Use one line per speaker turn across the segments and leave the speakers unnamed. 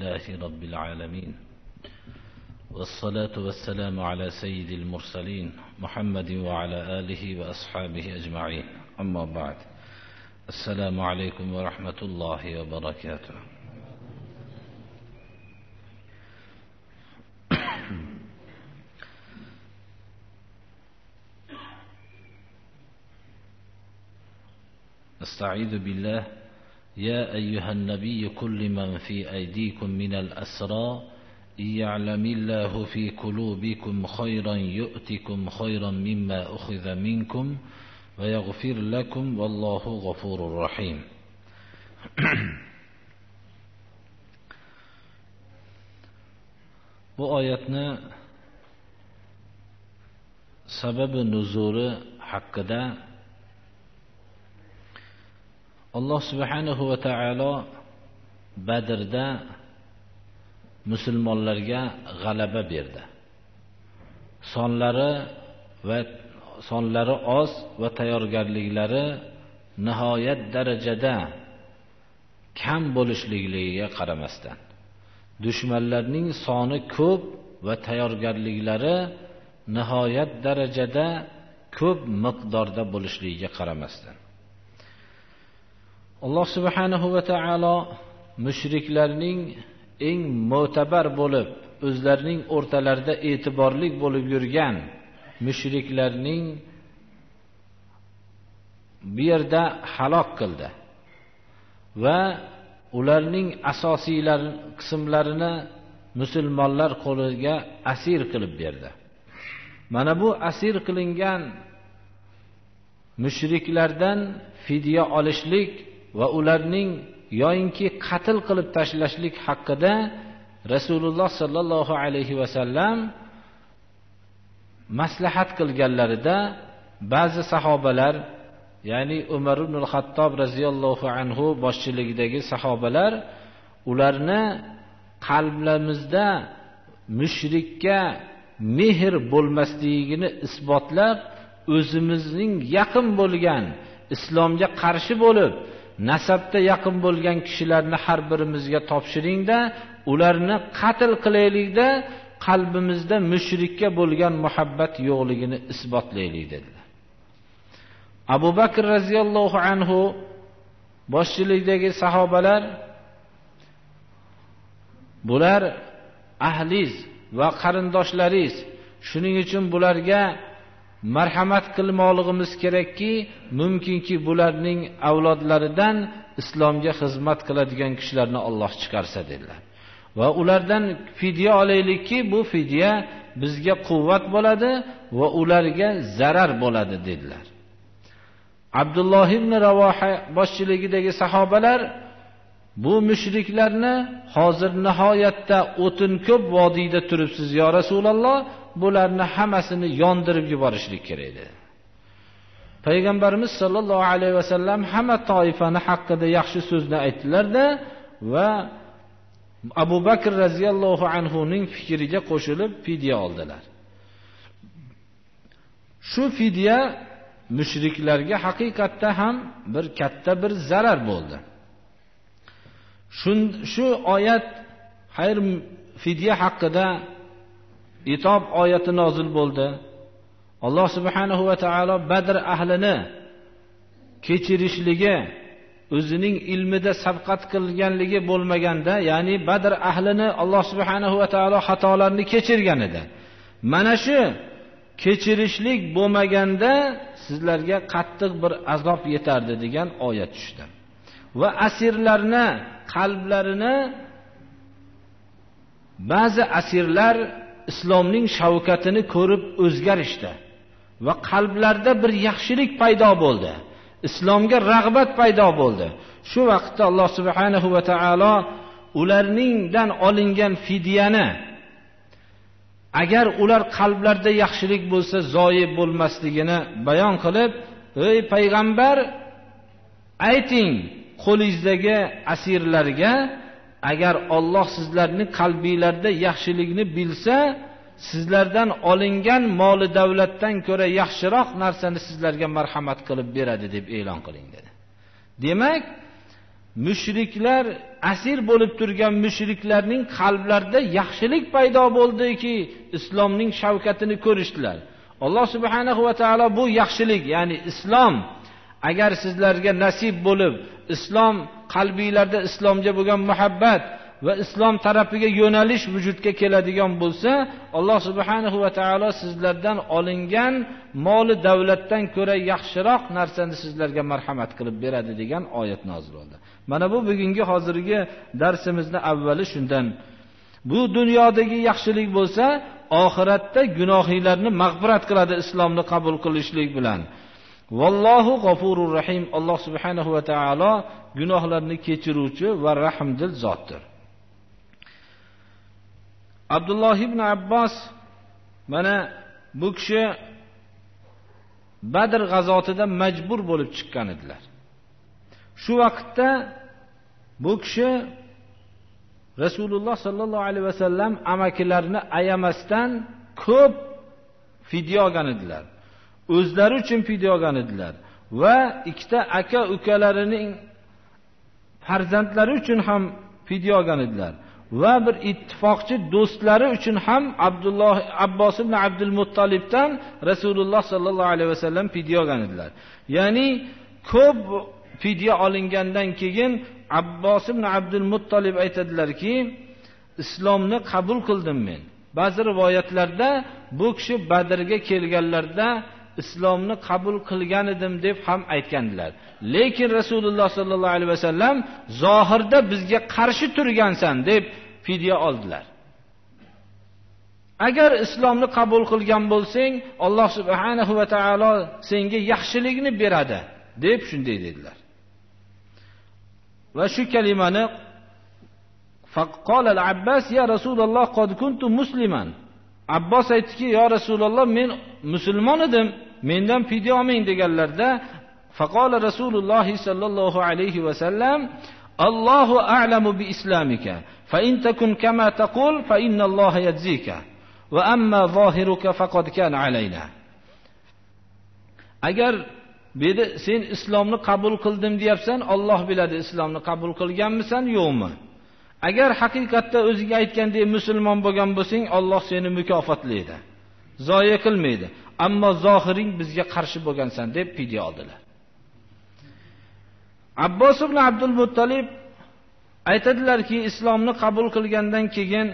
لله رب العالمين، والصلاة والسلام على سيد المرسلين محمد وعلى آله وأصحابه أجمعين. أما بعد، السلام عليكم ورحمة الله وبركاته. استعيذ بالله. يا أيها النبي كل من في أيديكم من الأسرى إن يعلم الله في قلوبكم خيرا يؤتكم خيرا مما أخذ منكم ويغفر لكم والله غفور رحيم. Bu oyatni sababi nuzuli haqida Alloh subhanahu va taolo Badrda musulmonlarga g'alaba berdi. Sonlari oz va tayyorgarliklari nihoyat darajada kam bo'lishligiga qaramasdan, dushmanlarning soni ko'p va tayyorgarliklari nihoyat darajada ko'p miqdorda bo'lishligiga qaramasdan, Alloh subhanahu va taolo mushriklarning eng mo'tabar bo'lib, o'zlarining o'rtalarida e'tiborli bo'lib yurgan mushriklarning bu yerda halok qildi va ularning asosiy qismlarini musulmonlar qo'liga asir qilib berdi. Mana bu asir qilingan mushriklardan fidya olishlik va ularning yoyinki qatl qilib tashlashlik haqida Rasululloh sallallohu alayhi va sallam maslahat qilganlarida ba'zi sahobalar, ya'ni Umar ibn al-Xattob radhiyallohu anhu boshchiligidagi sahobalar, ularni qalblarimizda mushrikka mehr bo'lmasligini isbotlab, o'zimizning yaqin bo'lgan, islomga qarshi bo'lib nasabda yaqin bo'lgan kishilarni har birimizga topshiringda, ularni qatl qilaylikda, qalbimizda mushrikka bo'lgan muhabbat yo'qligini isbotlaylik dedilar. Abu Bakr radhiyallohu anhu boshchiligidagi sahobalar, bular ahliz va qarindoshlariz, shuning uchun bularga marhamat qilmoqligimiz kerakki, mumkinki bularning avlodlaridan islomga xizmat qiladigan kishilarni Alloh chiqarsa dedilar. Va ulardan fidya olaylikki, bu fidya bizga quvvat bo'ladi va ularga zarar bo'ladi dedilar. Abdulloh ibn Ravoha boshchiligidagi sahobalar bu mushriklarni hozir nihoyatda o'tin ko'p vodiyda turibsiz yo Rasululloh, bularni hammasini yondirib yuborishlik kerak dedi. Payg'ambarimiz sollallohu alayhi vasallam hamma toifani haqida yaxshi so'zni aytdilar-da va Abu Bakr radhiyallohu anhu ning fikriga qo'shilib fidya oldilar. Shu fidya mushriklarga haqiqatda ham bir katta bir zarar bo'ldi. Shu oyat xayr fidya haqida itob oyati nozil bo'ldi. Alloh subhanahu va taolo Badr ahlini kechirishligi, o'zining ilmida sabqat qilganligi bo'lmaganda, ya'ni Badr ahlini Alloh subhanahu va taolo xatolarni kechirgan edi. Mana shu kechirishlik bo'lmaganda sizlarga qattiq bir azob yetardi degan oyat tushdi. Va asirlarni qalblarini, ba'zi asirlar islomning shavkatini ko'rib o'zgarishdi va qalblarida bir yaxshilik paydo bo'ldi. Islomga rag'bat paydo bo'ldi. Shu vaqtda Alloh subhanahu va taolo ularningdan olingan fidyani, agar ular qalblarida yaxshilik bo'lsa zoyi bo'lmasligini bayon qilib, ey payg'ambar, ayting qo'lingizdagi asirlarga, agar Alloh sizlarning qalbingizda yaxshilikni bilsa, sizlardan olingan moli davlatdan ko'ra yaxshiroq narsani sizlarga marhamat qilib beradi deb e'lon qiling dedi. Demak, mushriklar, asir bo'lib turgan mushriklarning qalblarida yaxshilik paydo bo'ldiki, islomning shavkatini ko'rishdilar. Alloh subhanahu va taolo bu yaxshilik, ya'ni islom agar sizlarga nasib bo'lib, islom qalbingizlarda islomga bo'lgan muhabbat va islom tarafiga yo'nalish vujudga keladigan bo'lsa, Alloh subhanahu va taolo sizlardan olingan moli davlatdan ko'ra yaxshiroq narsani sizlarga marhamat qilib beradi degan oyat nozil bo'ldi. Mana bu bugungi hozirgi darsimizning avvali shundan. Bu dunyodagi yaxshilik bo'lsa, oxiratda gunohinglarni mag'firat qiladi islomni qabul qilishlik bilan. Vallohu g'afurur rahim. Alloh subhanahu va taolo gunohlarni kechiruvchi va rahmdil zotdir. Abdulloh ibn Abbos mana bu kishi Badr g'azotida majbur bo'lib chiqqan edilar. Shu vaqtda bu kishi Rasululloh sallallohu alayhi vasallam amakilarini ayamasdan ko'p fidya olgan edilar. O'zlari uchun fidya olgan edilar va ikkita aka-ukalarining farzandlari uchun ham fidya olgan edilar. Va bir ittifoqchi do'stlari uchun ham Abbos ibn Abdul Muttolibdan Rasululloh sallallohu alayhi vasallam fidya olgan edilar. Ya'ni ko'p fidya olingandan keyin Abbos ibn Abdul Muttolib aytadilarki, islomni qabul qildim men. Ba'zi rivoyatlarda bu kishi Badrga kelganlarda islomni qabul qilgan edim deb ham aytgandilar. Lekin Rasululloh sallallohu alayhi vasallam zohirda bizga qarshi turgansan deb fidya oldilar. Agar islomni qabul qilgan bo'lsang, Alloh subhanahu va taolo senga yaxshilikni beradi deb shunday dedilar. Va shu kalimani faqala al-Abbas ya Rasululloh qad kuntu musliman. Abbos aytdiki, "Ya Rasululloh, men musulmon edim, mendan fidya olmang" deganlarda, faqala Rasululloh sallallohu alayhi va sallam, "Allohu a'lamu bi islamika, fa in takun kama taqul fa inna Alloha yajzika, va amma zohiruka faqad kana alayna." Agar sen islomni qabul qildim deyapsan, Alloh biladi islomni qabul qilganmisan yo'qmi? Agar haqiqatda o'ziga aytgandek musulmon bo'lgan bo'lsang, Alloh seni mukofotlaydi, zoya qilmaydi. Ammo zohiring bizga qarshi bo'lgansan deb fidya oldilar. Abbos ibn Abdul Muttolib aytadilarki, islomni qabul qilgandan keyin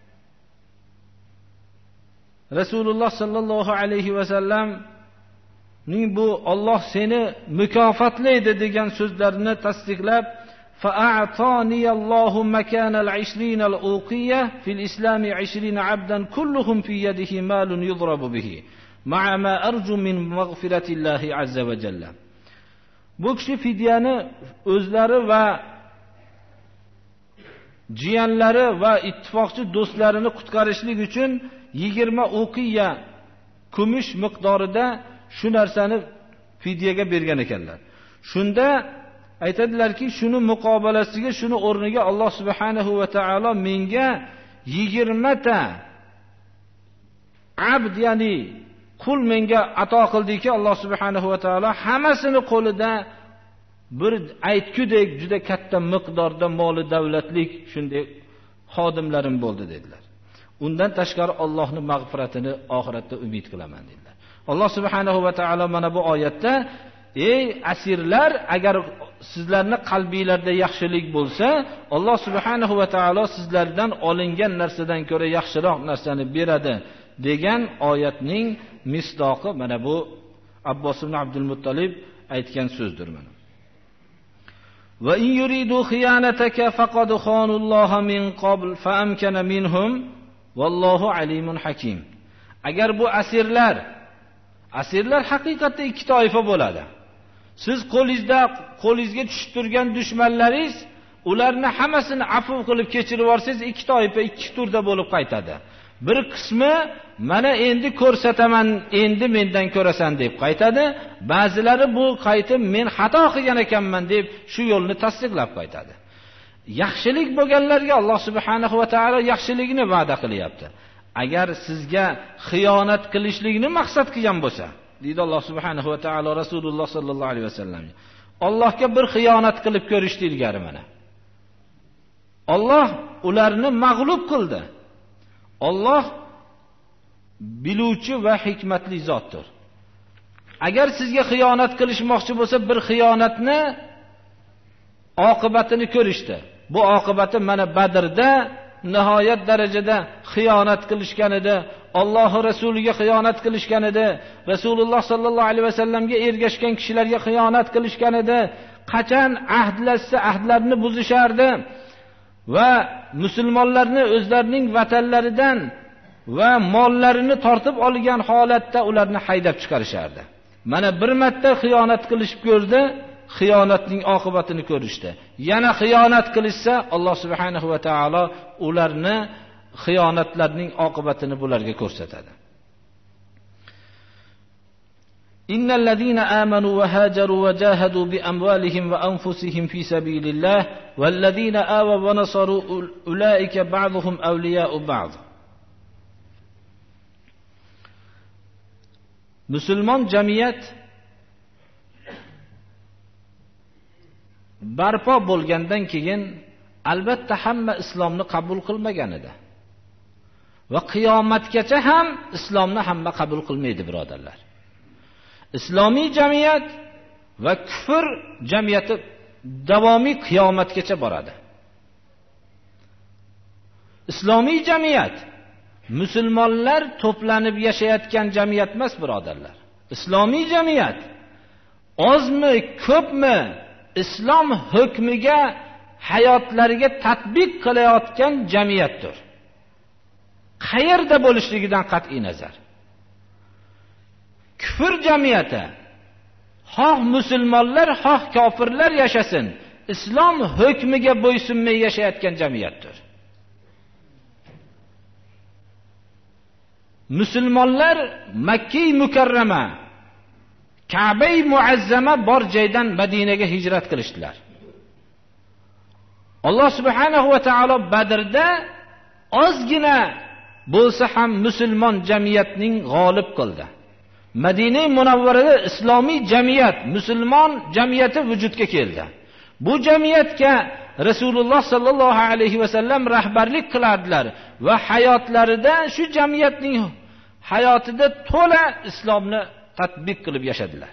Rasululloh sallallohu alayhi va sallam bu Alloh seni mukofotlaydi degan so'zlarini tasdiqlab, فأعطاني الله مكان 20 الأوقية في الإسلام 20 عبدا كلهم في يده مال يضرب به مع ما أرجو من مغفرة الله عز وجل. Bu kishi fidyani o'zlari va jiyanlari va ittifoqchi do'stlarini qutqarishlik uchun 20 uqiya kumush miqdorida shu narsani fidyaga bergan ekanlar. Shunda aytadilarki, shuni muqobalasiga, shuni o'rniga Alloh subhanahu va taolo menga 20 ta abd, ya'ni qul menga ato qildiki, Alloh subhanahu va taolo hammasini qo'lida bir aytgudek juda katta miqdorda moli davlatlik shunday xodimlarim bo'ldi dedilar. Undan tashqari Allohning mag'firatini oxiratda umid qilaman dedilar. Alloh subhanahu va taolo mana bu oyatda, ey asirlar, agar sizlarning qalbingizlarda yaxshilik bo'lsa, Alloh subhanahu va taolo sizlardan olingan narsadan ko'ra yaxshiroq narsani beradi degan oyatning misdoqi mana bu Abbos ibn Abdul Muttolib aytgan so'zdir mana. Va in yuridu xiyanataka faqad xanulloha min qabl fa amkana minhum vallohu alimun hakim. Agar bu asirlar haqiqatda ikki toifa bo'ladi. Siz qo'lingizga tushib turgan dushmanlaringiz, ularni hammasini afv qilib kechirib yorsangiz, ikki toifa, ikki turda bo'lib qaytadi. Bir qismi mana endi ko'rsataman, endi mendan ko'rasan deb qaytadi. Ba'zilari bu qaytib men xato qilgan ekanman deb shu yo'lni tasdiqlab qaytadi. Yaxshilik bo'lganlarga Alloh subhanahu va taolo yaxshilikni va'da qilyapti. Agar sizga xiyonat qilishlikni maqsad qilgan bo'lsa, deydi Alloh subhanahu va taolo Rasululloh sallallohu alayhi vasallamga, Allohga bir xiyonat qilib ko'rishdi ilgari mana. Alloh ularni mag'lub qildi. Alloh biluvchi va hikmatli zotdir. Agar sizga xiyonat qilishmoqchi bo'lsa, bir xiyonatni oqibatini ko'rishdi. Bu oqibati mana Badrda nihoyat darajada xiyonat qilishgan edi. Alloh rasuliga xiyonat qilishgan edi. Rasululloh sallallohu alayhi vasallamga ergashgan kishilarga xiyonat qilishgan edi. Qachon ahdlashsa ahdlarini buzishardi va musulmonlarni o'zlarining vatanlaridan va mollarini tortib olgan holatda ularni haydab chiqarishardi. Mana bir marta xiyonat qilishib ko'rdi, xiyonatning oqibatini ko'rishdi. Yana xiyonat qilishsa, Alloh subhanahu va taolo ularni xiyonatlarning oqibatini bularga ko'rsatadi. Innal ladina amanu wa hajaru wa jahadu bi amwalihim wa anfusihim fi sabilillah wal ladina awaw wa nasaru ulaika ba'dhum awliya'u ba'd. Musulmon jamiyat barpo bo'lgandan keyin albatta hamma islomni qabul qilmagan edi. Va qiyomatgacha ham islomni hamma qabul qilmaydi, birodarlar. Islomiy jamiyat va kufr jamiyati davomiy qiyomatgacha boradi. Islomiy jamiyat musulmonlar to'planib yashayotgan jamiyat emas, birodarlar. Islomiy jamiyat ozmi, ko'pmi islom hukmiga hayotlariga tatbiq qilayotgan jamiyatdir. Qayerda bo'lishligidan qat'iy nazar. Kufr jamiyati xoh musulmonlar, xoh kofirlar yashasin, islom hukmiga bo'ysunmay yashayotgan jamiyatdir. Musulmonlar Makka-i Mukarrama, Ka'ba-i Muazzama bor joydan Madinaga hijrat qilishdilar. Alloh subhanahu va taolo Badrda ozgina bo'lsa ham musulmon jamiyatning g'olib qildi. Madina-i Munavvarada islomiy jamiyat, musulmon jamiyati vujudga keldi. Bu jamiyatga Rasululloh sallallohu alayhi va sallam rahbarlik qilardilar va hayotlarida shu jamiyatning hayotida to'la islomni tatbiq qilib yashadilar.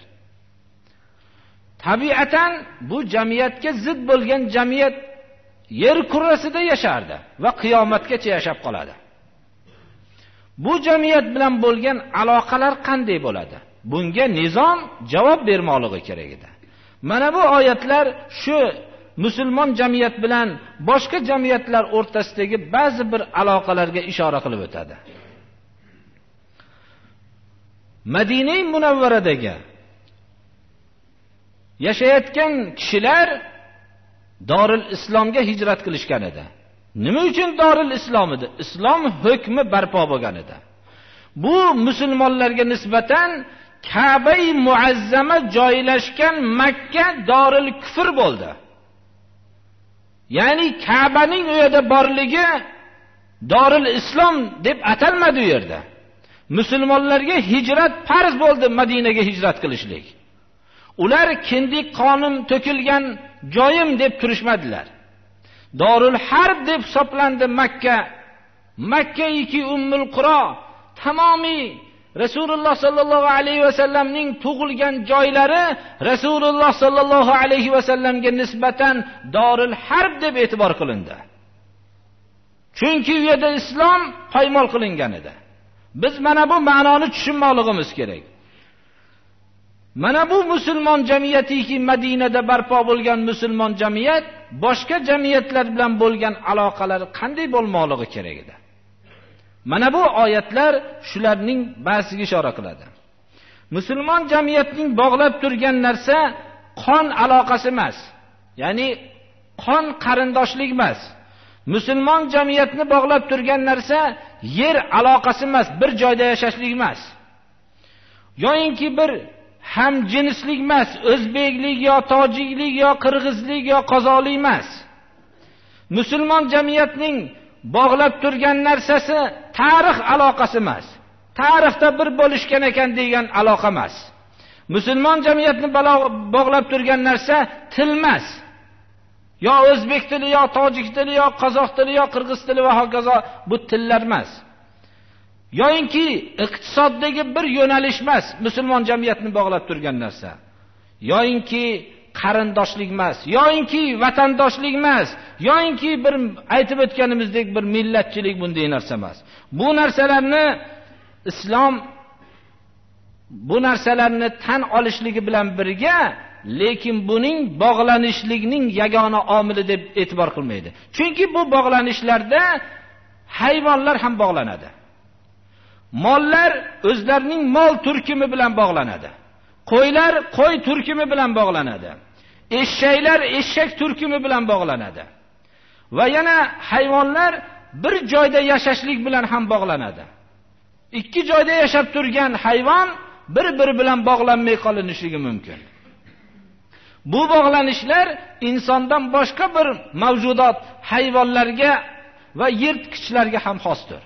Tabiatan bu jamiyatga zid bo'lgan jamiyat yer kurrasida yashardi va qiyomatgacha yashab qoladi. Bu jamiyat bilan bo'lgan aloqalar qanday bo'ladi? Bunga nizom javob bermoqligi kerak edi. Mana bu oyatlar shu musulmon jamiyat bilan boshqa jamiyatlar o'rtasidagi ba'zi bir aloqalarga ishora qilib o'tadi. Madina-i Munavvaradagi yashayotgan kishilar Dorul Islomga hijrat qilishgan edi. Nima uchun Dorul Islom edi? Islom hukmi barpo bo'lgan edi. Bu musulmonlarga nisbatan Ka'ba-i Muazzama joylashgan Makka Dorul Kufr bo'ldi. Ya'ni Ka'baning u yerda borligi Dorul Islom deb atalmadi u yerda. Musulmonlarga hijrat farz bo'ldi, Madinaga hijrat qilishlik. Ular kindik qonim to'kilgan joyim deb turishmadilar. Dorul Harb deb hisoblandi Makka. Makka-iki Ummul Qura tamomiy Rasululloh sallallohu alayhi va sallamning tug'ilgan joylari Rasululloh sallallohu alayhi va sallamga nisbatan Dorul Harb deb e'tibor qilindi. Chunki u yerda islom poymol qilingan edi. Biz mana bu ma'noni tushunmoqligimiz kerak. Mana bu musulmon jamiyatiki Madinada barpo bo'lgan musulmon jamiyat boshqa jamiyatlar bilan bo'lgan aloqalari qanday bo'lmoqligi kerak edi. Mana bu oyatlar shularning ba'ziga ishora qiladi. Musulmon jamiyatning bog'lab turgan narsa qon aloqasi emas. Ya'ni qon qarindoshlik emas. Musulmon jamiyatni bog'lab turgan narsa yer aloqasi emas, bir joyda yashashlik emas. Yo'inki bir ham jinslik emas, o'zbeklik yo tojiklik yo qirg'izlik yo qozoqlik emas. Musulmon jamiyatning bog'lab turgan narsasi tarix aloqasi emas. Tarixda bir bo'lishgan ekan degan aloqa emas. Musulmon jamiyatni bog'lab turgan narsa til emas. Yo o'zbek tili, yo tojik tili, yo qozoq tili, yo qirg'iz tili va hokazo, bu tillar emas. Yo'inki iqtisoddagi bir yo'nalish emas, musulmon jamiyatni bog'lab turgan narsa. Yo'inki qarindoshlik emas, yo'inki vatandoshlik emas, yo'inki bir aytib o'tganimizdek bir millatchilik bunday narsa emas. Bu narsalarni islom bu narsalarni tan olishligi bilan birga, lekin buning bog'lanishlikning yagona omili deb e'tibor qilmaydi. Chunki bu bog'lanishlarda hayvonlar ham bog'lanadi. Mollar o'zlarining mol turkumi bilan bog'lanadi. Qo'ylar qo'y turkumi bilan bog'lanadi. Eshaklar eshak turkumi bilan bog'lanadi. Va yana hayvonlar bir joyda yashashlik bilan ham bog'lanadi. Ikki joyda yashab turgan hayvon bir-biri bilan bog'lanmay qolinishligi mumkin. Bu bog'lanishlar insondan boshqa bir mavjudot, hayvonlarga va yirtqichlarga ham xosdir.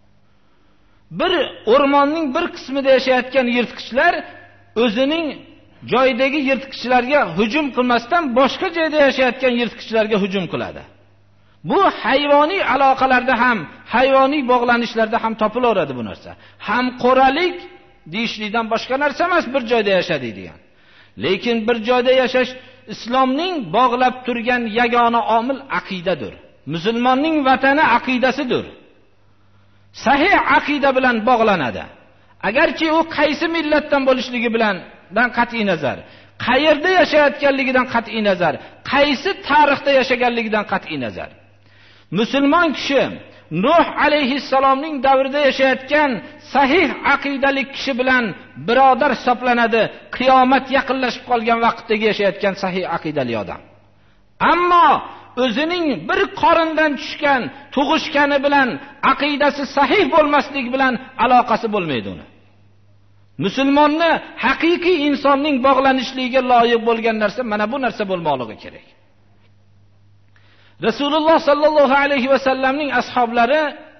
Bir o'rmonning bir qismida yashayotgan yirtqichlar o'zining joydagi yirtqichlarga hujum qilmasdan boshqa joyda yashayotgan yirtqichlarga hujum qiladi. Bu hayvoniy aloqalarda ham, hayvoniy bog'lanishlarda ham topilaveradi bu narsa. Ham qo'ralik deyishlikdan boshqa narsa emas bir joyda yashadi degan. Lekin bir joyda yashash islomning bog'lab turgan yagona omil aqidadir. Musulmonning vatani aqidasidir. Sahih aqida bilan bog'lanadi. Agarchi u qaysi millatdan bo'lishligi bilan qat'iy nazar, qayerda yashayotganligidan qat'iy nazar, qaysi tarixda yashaganligidan qat'iy nazar. Musulmon kishi Nuh alayhissalomning davrida yashayotgan sahih aqidalik kishi bilan birodar hisoblanadi. Qiyomat yaqinlashib qolgan vaqtdagi yashayotgan sahih aqidali odam. Ammo o'zining bir qorindan tushgan, tug'ishgani bilan aqidasi sahih bo'lmasligi bilan aloqasi bo'lmaydi uni. Musulmonni haqiqiy insonning bog'lanishligiga loyiq bo'lgan narsa mana bu narsa bo'lmoqligi kerak. Rasululloh sallallohu alayhi va sallamning ashablari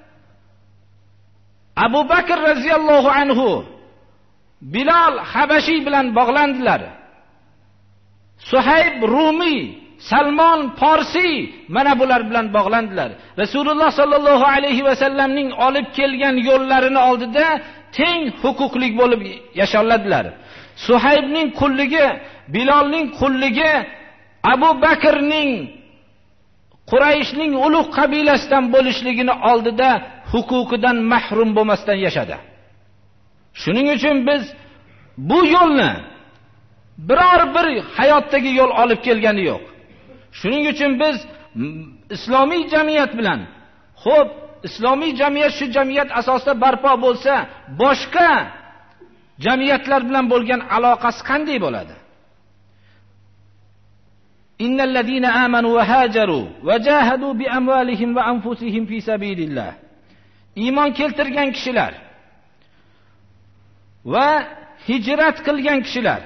Abu Bakr radhiyallohu anhu Bilal Habashi bilan bog'landilar. Suhayb Rumi, Salmon Farsi mana bular bilan bog'landilar. Rasululloh sallallohu alayhi va sallamning olib kelgan yo'llarini oldida teng huquqli bo'lib yasholadilar. Suhaybning qulligi, Bilalning qulligi Abu Bakrning Qurayshning ulug' qabilasidan bo'lishligini oldida huquqidan mahrum bo'lmasdan yashadi. Shuning uchun biz bu yo'lni biror bir hayotdagi yo'l olib kelgani yo'q. Shuning uchun biz islomiy jamiyat bilan, xo'p, islomiy jamiyat shu jamiyat asosida barpo bo'lsa, boshqa jamiyatlar bilan bo'lgan aloqasi qanday bo'ladi? Innal ladina amanu wa hajaru wa jahadu bi amwalihim va anfusihim fi sabilillah. Iymon keltirgan kishilar va hijrat qilgan kishilar.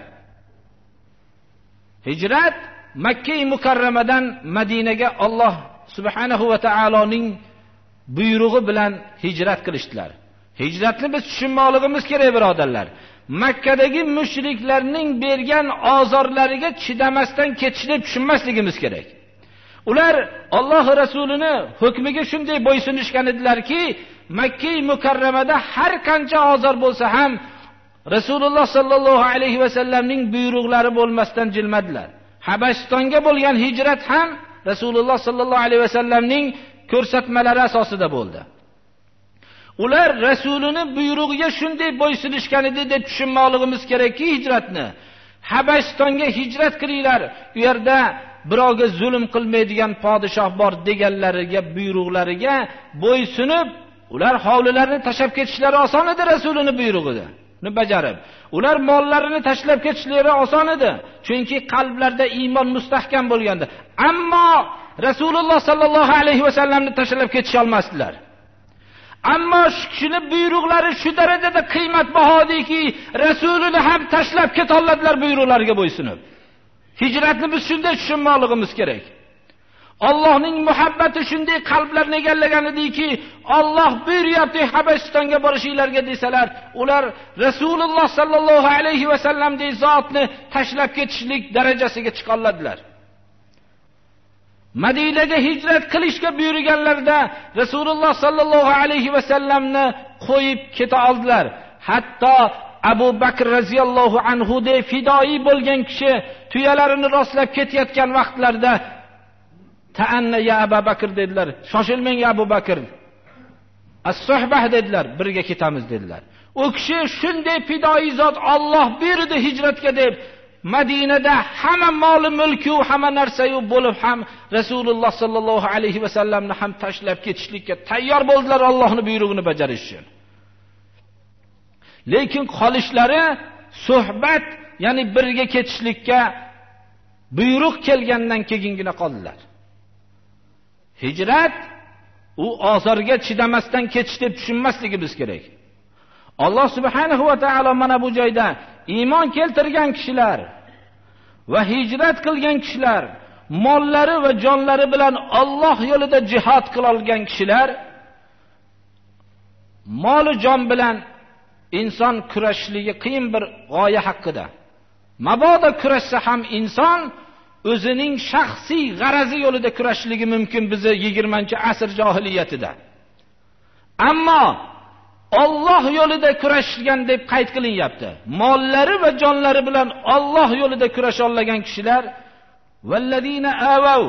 Hijrat Makka-i Mukarramadan Madinaga Alloh subhanahu va taoloning buyrug'i bilan hijrat qilishdilar. Hijratni biz tushunmoqligimiz kerak, birodarlar. Makkadagi mushriklarning bergan ozorlariga chidamasdan ketishni tushunmasligimiz kerak. Ular Alloh Rasulini hukmiga shunday bo'ysunishgan edilarki, Makka-i Mukarramada har qancha ozor bo'lsa ham Rasululloh sallallohu alayhi va sallamning buyruqlari bo'lmasdan jilmadilar. Habashistonga bo'lgan hijrat ham Rasululloh sallallohu alayhi va sallamning ko'rsatmalari asosida bo'ldi. Ular Rasulini buyrug'iga shunday bo'ysunishgan edi deb tushunmoqligimiz kerakki, hijratni Habashistonga hijrat qilinglar, u yerda birovga zulm qilmaydigan podshoh bor deganlariga, buyruqlariga bo'ysunib, ular hovlilarini tashlab ketishlari oson edi Rasulini buyrug'ida. Ni bajarib, ular mollarini tashlab ketishlari oson edi, chunki qalblarida iymon mustahkam bo'lgandi. Ammo Rasululloh sallallohu alayhi va sallamni tashlab ketisha olmasdilar. Ammo shu kishining buyruqlari shu darajada qiymatbahodiki, Rasulini ham tashlab keta oladilar buyruqlarga bo'ysunib. Hijratni biz shunday tushunmoqligimiz kerak. Allohning muhabbati shunday qalblarni egallagan ediki, Alloh buyuryapti Habasistonga borishinglarga desalar, ular Rasululloh sallallohu alayhi va sallamdek zotni tashlab ketishlik darajasiga chiqa oladilar. Madinaga hijrat qilishga buyurganlarda Rasululloh sallallohu alayhi va sallamni qo'yib keta oldilar. Hatto Abu Bakr radhiyallohu anhu de fidoi bo'lgan kishi tuyalarini rostlab ketayotgan vaqtlarda ta'anna ya Abu Bakr dedilar. Shoshilmang Abu Bakr. As-suhbah dedilar, birga ketamiz dedilar. U kishi shunday fidoi zot Alloh buyurdi hijratga deb Madinada hamma moli mulki va hamma narsa-yu bo'lib ham Rasululloh sallallohu alayhi va sallamni ham tashlab ketishlikka tayyor bo'ldilar Allohning buyrug'ini bajarish uchun. Lekin qolishlari suhbat, ya'ni birga ketishlikka buyruq kelgandan keyingina qoldilar. Hijrat u ozorga chidamasdan ketish deb tushunmasligimiz kerak. Alloh subhanahu va taolo mana bu joyda iymon keltirgan kishilar va hijrat qilgan kishilar, mollari va jonlari bilan Alloh yo'lida jihad qila olgan kishilar, moli jon bilan inson kurashishligi qiyin bir g'oya haqida. Mabodo kurashsa ham inson o'zining shaxsiy g'arazi yo'lida kurashishligi mumkin bizi 20-asr johiliyatida. Ammo Alloh yo'lida kurashgan deb qayd qilinyapti. Mollari va jonlari bilan Alloh yo'lida kurasha olgan kishilar vallazina avaw.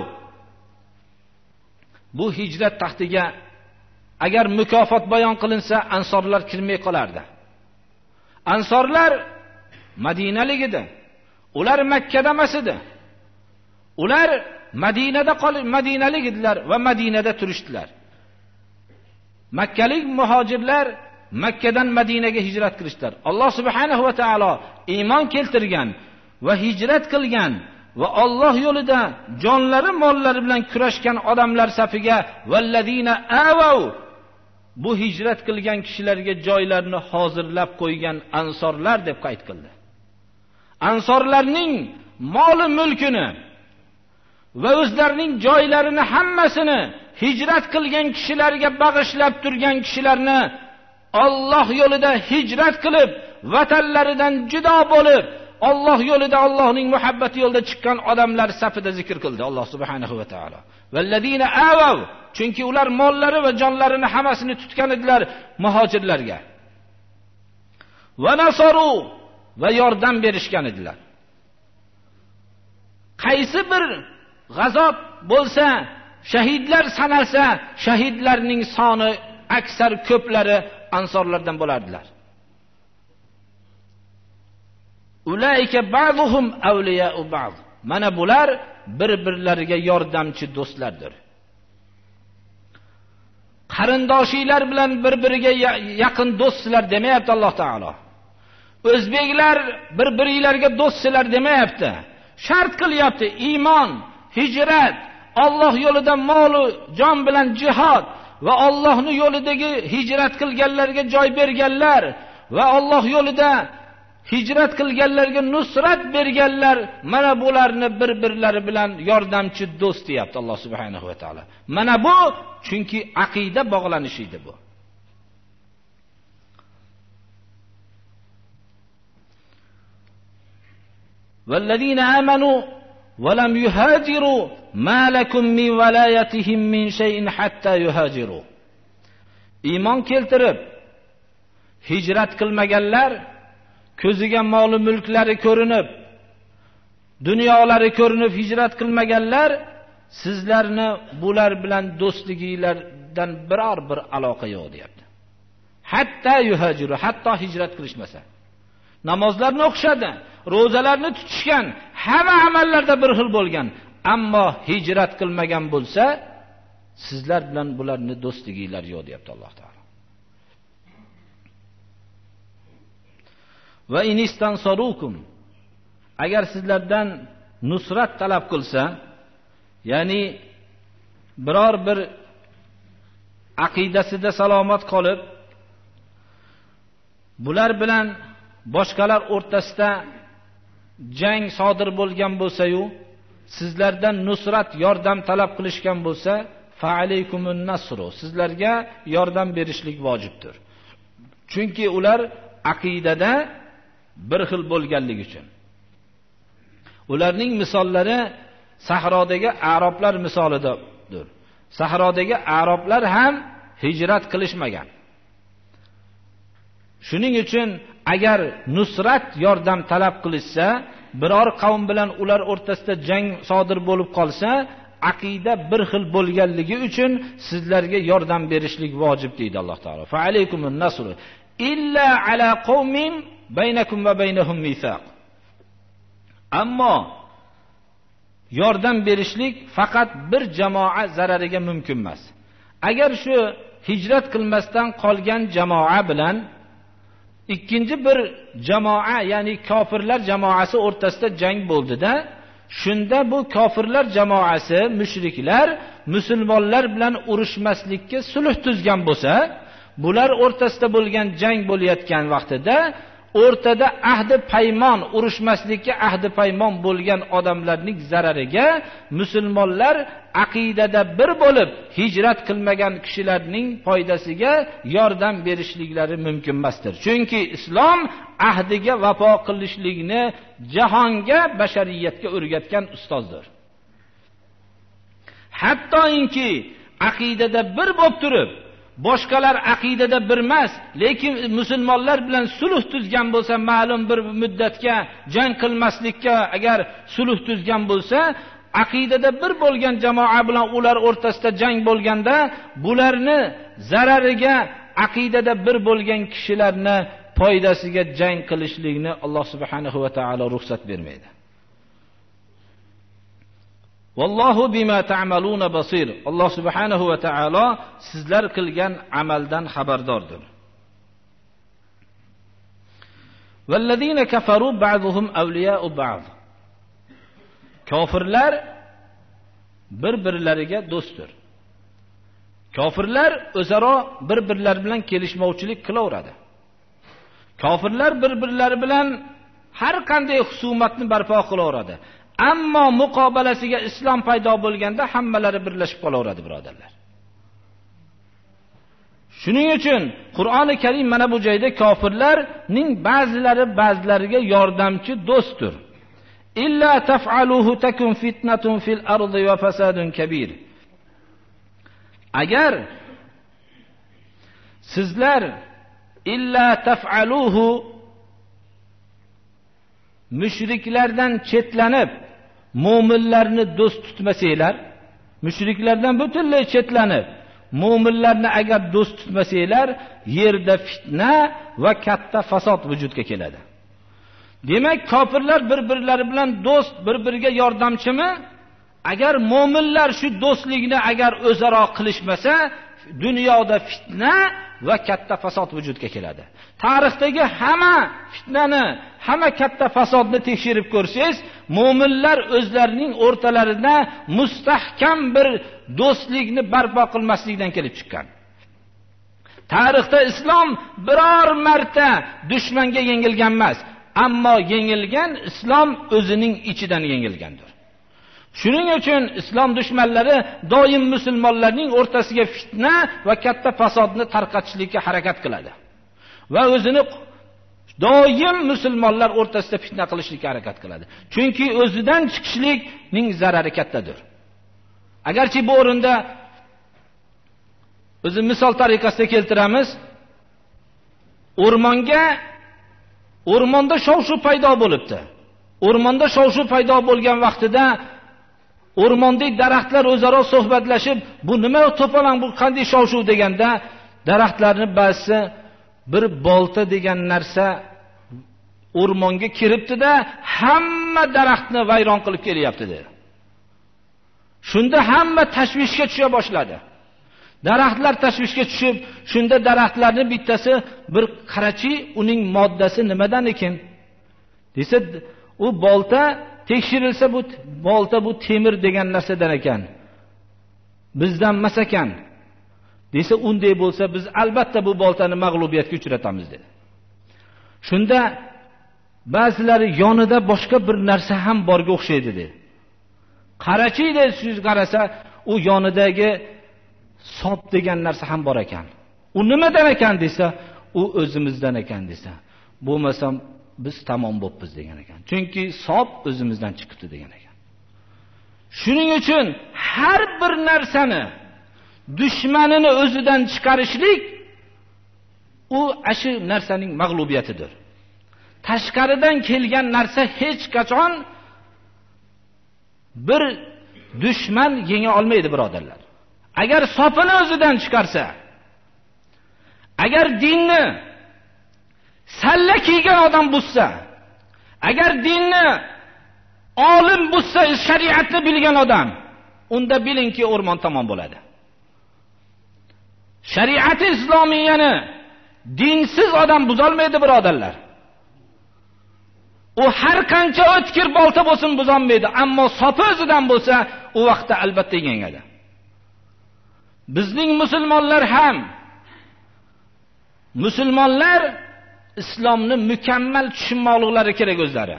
Bu hijrat taxtiga agar mukofot bayon qilinsa, ansorlar kirmay qolardi. Ansorlar Madinalik edi. Ular Makkada emas edi. Ular Madinada Madinalik edilar va Madinada turishdilar. Makkalik muhojirlar Makkadan Madinaga hijrat qilishdilar. Alloh subhanahu va taolo iymon keltirgan va hijrat qilgan va Alloh yo'lida jonlari, mollari bilan kurashgan odamlar safiga vallazina avaw, bu hijrat qilgan kishilarga joylarini hozirlab qo'ygan ansorlar deb qayd qildi. Ansorlarning moli mulkini va o'zlarining joylarini hammasini hijrat qilgan kishilarga bag'ishlab turgan kishilarni Alloh yo'lida hijrat qilib, vatanlaridan judo bo'lib, Alloh yo'lida Allohning muhabbati yo'lida chiqqan odamlar safida zikr qildi Alloh subhanahu va taolo. Vallazina avaw, chunki ular mollari va jonlarini hammasini tutgan edilar muhojirlarga. Va nasaru, va yordam berishgan edilar. Qaysi bir g'azot bo'lsa, shahidlar sanalsa, shahidlarning soni aksar ko'plari ansorlardan bo'lardilar. Ulaika ba'dhum awliya'u ba'd. Mana bular bir-birlariga yordamchi do'stlardir. Qarindoshiylar bilan bir-biriga yaqin do'stlar demayapti Alloh taolo. O'zbeklar bir-biringlarga do'stlar demayapti. Shart qilyapti iymon, hijrat, Alloh yo'lida mol va jon bilan jihad va Allohning yo'lidagi hijrat qilganlarga joy berganlar va Alloh yo'lida hijrat qilganlarga nusrat berganlar, mana bularni bir-birlari bilan yordamchi do'st deyapti Alloh subhanahu va taolo. Mana bu chunki aqida bog'lanishi edi bu. Vallazina amanu va lam yuhajiru ma lakum min walayatihim min shay'in hatta yuhajiru. Iymon keltirib hijrat qilmaganlar, ko'ziga mol mulklari ko'rinib, dunyolari ko'rinib hijrat qilmaganlar, sizlarni bular bilan do'stliginglardan biror bir aloqa yo'q deyapti. Hatta yuhajiru, hatto hijrat qilishmasa. Namozlarni o'qishadi, ro'zalarni tutishgan, hamma amallarda bir xil bo'lgan, ammo hijrat qilmagan bo'lsa, sizlar bilan bularni do'stliginglar yo'q deyapti Alloh taolo. Va inistansarukum, agar sizlardan nusrat talab qilsa, ya'ni biror bir aqidasida salomat qolib, bular bilan boshqalar o'rtasida jang sodir bo'lgan bo'lsa-yu, sizlardan nusrat, yordam talab qilishgan bo'lsa, fa alaykumun nasru, sizlarga yordam berishlik vojibdir. Chunki ular aqidada bir xil bo'lganligi uchun. Ularning misollari sahrodagi arablar misolidadir. Sahrodagi arablar ham hijrat qilishmagan. Shuning uchun agar nusrat, yordam talab qilishsa, biror qavm bilan ular o'rtasida jang sodir bo'lib qolsa, aqida bir xil bo'lganligi uchun sizlarga yordam berishlik vojib deydi Alloh taolo. Fa alaykumun nasr illa ala qaumin baynakum va baynahum mithaq. Ammo yordam berishlik faqat bir jamoa zarariga mumkin emas. Agar shu hijrat qilmasdan qolgan jamoa bilan ikkinchi bir jamoa, ya'ni kofirlar jamoasi o'rtasida jang bo'ldida, shunda bu kofirlar jamoasi, mushriklar musulmonlar bilan urushmaslikka sulh tuzgan bo'lsa, bular o'rtasida bo'lgan jang bo'layotgan vaqtida o'rtada ahdi paymon, urushmaslikka ahdi paymon bo'lgan odamlarning zarariga musulmonlar aqidada bir bo'lib hijrat qilmagan kishilarning foydasiga yordam berishliklari mumkin emasdir. Chunki islom ahdiga vafo qilishlikni jahonga, bashariyatga o'rgatgan ustozdir. Hattoki aqidada bir bo'lib turib, boshqalar aqidada bir emas, lekin musulmonlar bilan sulh tuzgan bo'lsa, ma'lum bir muddatga jang qilmaslikka agar sulh tuzgan bo'lsa, aqidada bir bo'lgan jamoa bilan ular o'rtasida jang bo'lganda, bularni zarariga aqidada bir bo'lgan kishilarni foydasiga jang qilishlikni Alloh subhanahu va taolo ruxsat bermaydi. Vallohu bima ta'maluna basir. Alloh subhanahu va taolo sizlar qilgan amaldan xabardordir. Vallazina kafaru ba'duhum awliya'u ba'd. Kofirlar bir-birlariga do'stdir. Kofirlar o'zaro bir-birlari bilan kelishmovchilik qilaveradi. Kofirlar bir-birlari bilan har qanday husumatni barpo qilaveradi. Ammo muqobalasiga islom paydo bo'lganda hammalari birlashib qolaveradi, birodarlar. Shuning uchun Qur'oni Karim mana bu joyda kofirlarning ba'zilariga yordamchi do'stdir. Illa taf'aluhu takun fitnatun fil ardi va fasadun kabir. Agar sizlar illa taf'aluhu mushriklardan chetlanib mo'minlarni do'st tutmasanglar, mushriklardan butunlay chetlanib mo'minlarni agar do'st tutmasanglar, yerda fitna va katta fasod vujudga keladi. Demak, kofirlar bir-birlari bilan do'st, bir-biriga yordamchimi? Agar mo'minlar shu do'stlikni agar o'zaro qilishmasa, dunyoda fitna va katta fasod vujudga keladi. Tarixdagi hamma fitnani, hamma katta fasodni tekshirib ko'rsangiz, mo'minlar o'zlarining o'rtalarida mustahkam bir do'stlikni barpo qilmaslikdan kelib chiqqan. Tarixda islom biror marta dushmanga yengilgan emas, ammo yengilgan islom o'zining ichidan yengilgandir. Shuning uchun islom dushmanlari doim musulmonlarning o'rtasiga fitna va katta fasodni tarqatishlikka harakat qiladi. Va o'zini doim musulmonlar o'rtasida fitna qilishlikka harakat qiladi. Chunki o'zidan chiqishlikning zarari kattadir. Agarchi bu o'rinda o'zi misol tariqasida keltiramiz, o'rmonda shov-shuv paydo bo'libdi. O'rmonda shov-shuv paydo bo'lgan vaqtida o'rmondagi daraxtlar o'zaro suhbatlashib, bu nima to'polon, bu qanday shov-shuv deganda, daraxtlarning ba'zisi bir bolta degan narsa o'rmonga kiribdi-da, hamma daraxtni vayron qilib kelyapti dedi. Shunda hamma tashvishga tusha boshladi. Daraxtlar tashvishga tushib, shunda daraxtlarning bittasi bir qarachi, uning moddasi nimadan ekan? Desa, u bolta tekshirilsa, bu bolta bu temir degan narsadan ekan. Bizdan emas ekan. Desa, unday bo'lsa biz albatta bu boltani mag'lubiyatga uchratamiz dedi. Shunda ba'zilari yonida boshqa bir narsa ham borga o'xshaydi dedi.
Qarachiyda siz qarasa, u yonidagi sop degan narsa ham bor ekan. U nimadan ekan desa, u o'zimizdan ekan desa, bo'lmasam biz tamom bo'pmiz degan ekan. Chunki sop o'zimizdan chiqibdi degan ekan. Shuning uchun har bir narsani dushmanini o'zidan chiqarishlik u shu narsaning mag'lubiyatidir. Tashqaridan kelgan narsa hech qachon bir dushman yenga olmaydi, birodarlar. Agar sopini o'zidan chiqarsa, agar dinni salla kiygan odam buzsa, agar dinni olim buzsa, shariatni bilgan odam, unda bilingki o'rmon tamom bo'ladi. Shariat islomiyani dinsiz odam buzolmaydi, birodarlar. U har qancha o'tkir bolta bo'lsin buzolmaydi, ammo sopi o'zidan bo'lsa, u vaqtda albatta yengadi. Bizning musulmonlar islomni mukammal tushunmoqlari kerak o'zlari.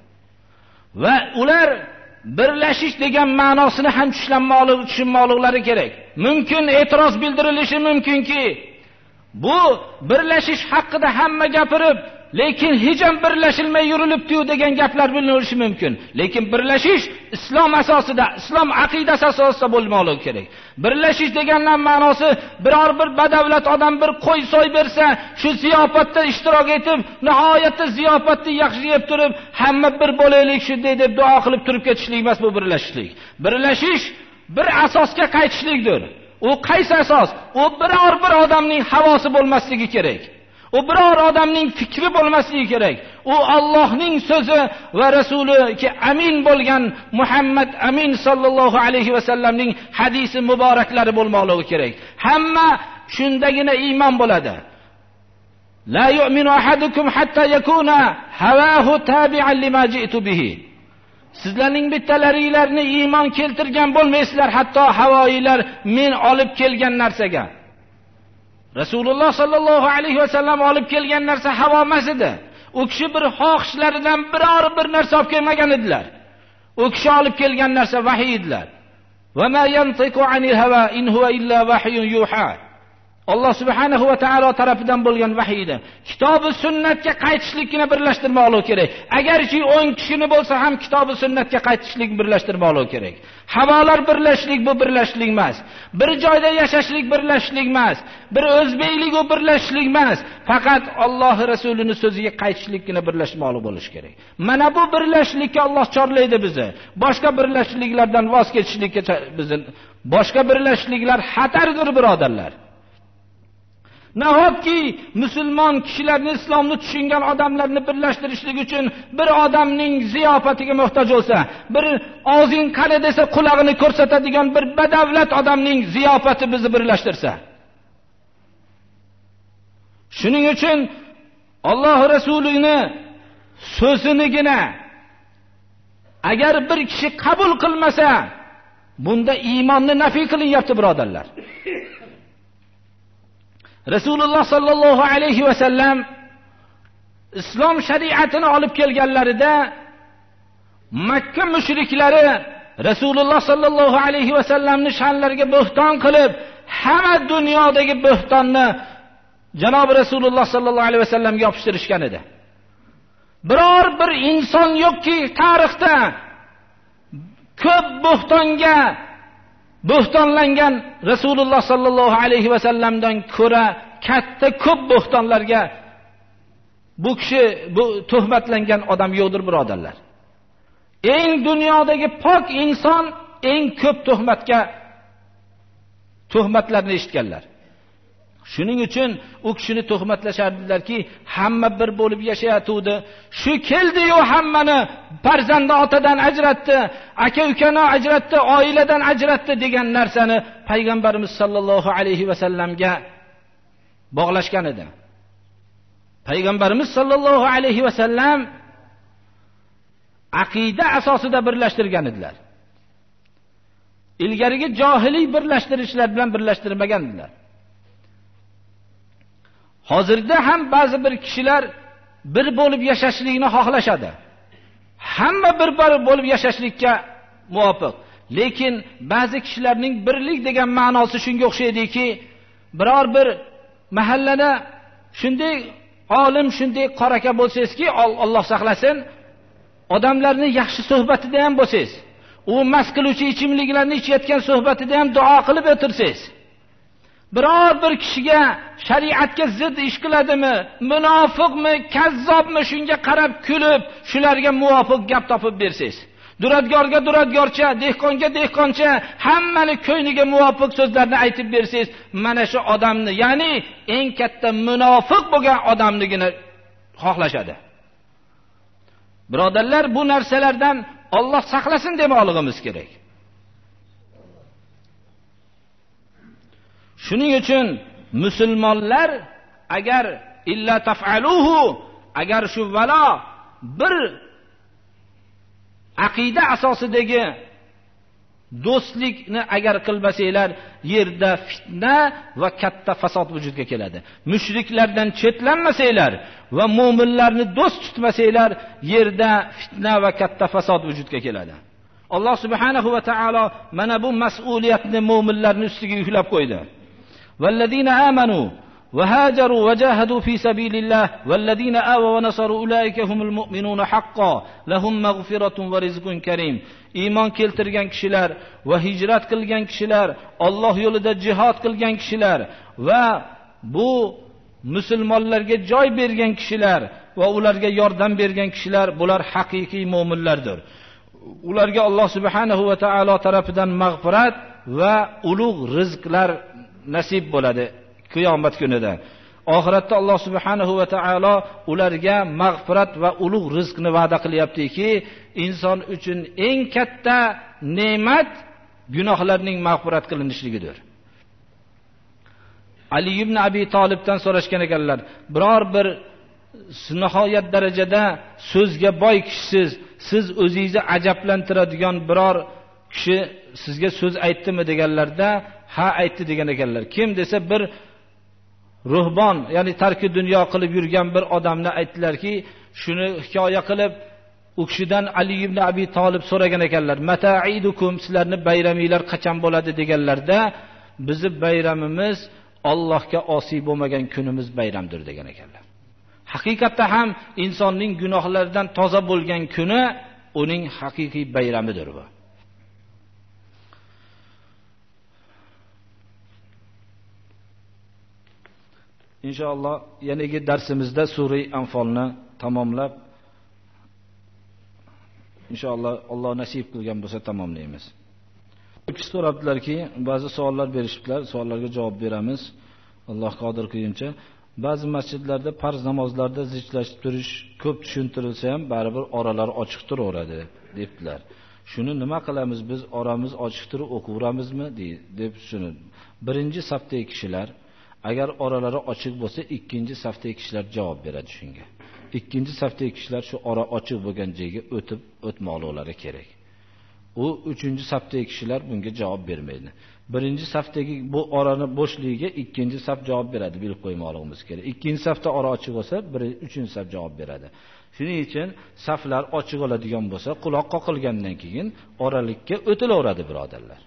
Va ular birlashish degan ma'nosini ham tushunmoqlari kerak. Mumkin e'tiroz bildirilishi mumkinki, bu birlashish haqida hamma gapirib, lekin hech ham birlashilmay yurilibdi degan gaplar bilinishi mumkin. Lekin birlashish islom asosida, islom aqidasi asosida bo'lmoqligi kerak. Birlashish deganning ma'nosi biror bir badavlat odam bir qo'y so'y bersa, shu ziyofatda ishtirok etib, nihoyatda ziyofatni yaxshi yeb turib, hamma bir bo'laylik shu deb duo qilib turib ketishlik emas, bu birlashishlik. Birlashish bir asosga qaytishlikdir. U qaysi asos? U biror bir odamning havosi bo'lmasligi kerak. U biror odamning fikri bo'lmasligi kerak. U Allohning so'zi va rasuliga amin bo'lgan Muhammad amin sallallohu alayhi va sallamning hadisi muboraklari bo'lmoqligi kerak. Hamma shundagina iymon bo'ladi. La yu'minu ahadukum hatta yakuna hawahu tabi'an lima ji'tu bihi. Sizlarning bittalaringlarni iymon keltirgan bo'lmaysizlar, hatto havoyilar men olib kelgan narsaga. Rasululloh sallallohu alayhi va sallam olib kelgan narsa havo emas edi. U kishi bir xohishlaridan biror bir narsa olib kelmagan edilar. U kishi olib kelgan narsa vahiy edilar. Va ma yantiqu anil hawa in huwa illa vahyun yuha. Alloh subhanahu va taolo tarafidan bo'lgan vahiydir. Kitobi sunnatga qaytishlikni birlashtirmoqlik kerak. Agarchi 10 kishini bo'lsa ham kitobi sunnatga qaytishlik birlashtirmoqlik kerak. Havolar birlashlik bu birlashlik emas. Bir joyda yashashlik birlashlik emas. Bir o'zbeklik u birlashlik emas. Faqat Alloh rasulining so'ziga qaytishlikni birlashmoqlik bo'lish kerak. Mana bu birlashlikka Alloh chorlaydi bizni. Boshqa birlashliklardan voz kechishlikka bizni. Boshqa birlashliklar xatardir, birodarlar. Nahotki musulmon kishilarni, islomni tushungan odamlarni birlashtirishlik uchun bir odamning ziyofatiga muhtoj bo'lsa, bir og'zing qani desa qulog'ini ko'rsatadigan bir badavlat odamning ziyofati bizni birlashtirsa. Shuning uchun Alloh rasulining so'zinigina agar bir kishi qabul qilmasa, bunda iymonni nafiy qilinyapti, birodarlar. Rasululloh sallallohu alayhi va sallam islom shariatini olib kelganlarida Makka mushriklari Rasululloh sallallohu alayhi va sallamni sha'nlariga bo'xton qilib, hamma dunyodagi bo'xtonni janob Rasululloh sallallohu alayhi va sallamga yopishtirishgan edi. Biror bir inson yo'qki tarixda ko'p bo'xtonga bo'xtonlangan Rasululloh sallallohu alayhi va sallamdan ko'ra katta ko'p bo'xtonlarga bu kishi bu tuhmatlangan odam yo'qdir, birodarlar. Eng dunyodagi pok inson eng ko'p tuhmatlarni eshitganlar. Shuning uchun u kishini tuhmatlashardilarki, hamma bir bo'lib yashayatuvdi. Shu keldi-yu hammani farzandi otadan ajratdi, aka-ukani ajratdi, oiladan ajratdi degan narsani payg'ambarimiz sallallohu alayhi va sallamga bog'lashgan edi. Payg'ambarimiz sallallohu alayhi va sallam aqida asosida birlashtirgan edilar. Ilgarigi johiliy birlashtirishlar bilan birlashtirmagan edilar. Hozirda ham ba'zi bir kishilar bir bo'lib yashashlikni xohlashadi. Hamma bir bo'lib yashashlikka muvofiq. Lekin ba'zi kishilarning birlik degan ma'nosi shunga o'xshaydiki, biror bir mahallada shunday olim, shunday qoraka bo'lsangizki, Alloh saqlasin, odamlarning yaxshi suhbatida ham bo'lsangiz, u mast qiluvchi ichimliklarni ichayotgan suhbatida ham duo qilib o'tirsangiz, biror bir kishiga shariatga zid ish qiladimi, munofiqmi, kazzobmi, shunga qarab kulib, shularga muvofiq gap topib bersangiz, duradgorga duradgorcha, dehqonga dehqoncha, hammani ko'yniga muvofiq so'zlarni aytib bersangiz, mana shu odamni, ya'ni eng katta munofiq bo'lgan odamligini xohlashadi. Birodarlar, bu narsalardan Alloh saqlasin demoqligimiz kerak. Shuning uchun musulmonlar agar illa taf'aluhu, agar shu valo bir aqida asosidagi do'stlikni agar qilmasanglar, yerda fitna va katta fasod vujudga keladi. Mushriklardan chetlanmasanglar va mu'minlarni do'st tutmasanglar, yerda fitna va katta fasod vujudga keladi. Alloh subhanahu va taolo mana bu mas'uliyatni mu'minlarning ustiga yuklab qo'ydi. Vallazina amanu وهاجروا وجاهدوا في سبيل الله والذين آووا ونصروا أولئك هم المؤمنون حقا لهم مغفرة ورزق كريم. Iymon keltirgan kishilar va hijrat qilgan kishilar, Alloh yo'lida jihad qilgan kishilar va bu musulmonlarga joy bergan kishilar va ularga yordam bergan kishilar, bular haqiqiy mu'minlardir. Ularga Alloh subhanahu va taolo tarafidan mag'firat va ulug' rizqlar nasib bo'ladi. Qiyomat kunida oxiratda Alloh subhanahu va taolo ularga mag'firat va ulug' rizqni va'da qilyaptiki, inson uchun eng katta ne'mat gunohlarning mag'firat qilinishligidir. Ali ibn Abi Talibdan so'rashgan ekanlar, biror bir nihoyat darajada so'zga boy kishisiz, siz o'zingizni ajablantiradigan biror kishi sizga so'z aytdimi deganlarda, ha aytdi degan ekanlar. Kim desa, bir ruhbon, ya'ni tarki dunyo qilib yurgan bir odamni aytdilarki, shuni hikoya qilib u kishidan Ali ibn Abi Talib so'ragan ekanlar, mata'idukum, sizlarning bayraminglar qachon bo'ladi deganlarda, bizi bayramimiz Allohga osiy bo'lmagan kunimiz bayramdir degan ekanlar. Haqiqatda ham insonning gunohlaridan toza bo'lgan kuni uning haqiqiy bayramidir bu. İnşallah yanagi darsimizda sura Anfalni tamomlab, inshaalloh Alloh nasib qilgan bo'lsa tamomlaymiz. Kishi so'rabdilarki, ba'zi savollar berishibdilar, savollarga javob beramiz. Alloh qodir qilguncha. Ba'zi masjidlarda farz namozlarda zichlashib turish ko'p tushuntirilsa ham baribir oralar ochiq turaveradi debdilar. Shuni nima qilamiz biz, oramiz ochiq turib o'qiramizmi deb shuni. Birinchi safdagi kishilar agar oralari ochiq bo'lsa, ikkinchi safdagi kishilar javob beradi shunga. Ikkinchi safdagi kishilar shu ora ochiq bo'lgan joyga o'tmoqlari kerak. U uchinchi safdagi kishilar bunga javob bermaydi. Birinchi safdagi bu orani bo'shligiga ikkinchi saf javob beradi, bilib qo'ymoqligimiz kerak. Ikkinchi safda ora ochiq bo'lsa, uchinchi saf javob beradi. Shuning uchun saflar ochiq bo'ladigan bo'lsa, quloq qoqilgandan keyin oralikka o'tilaveradi, birodarlar.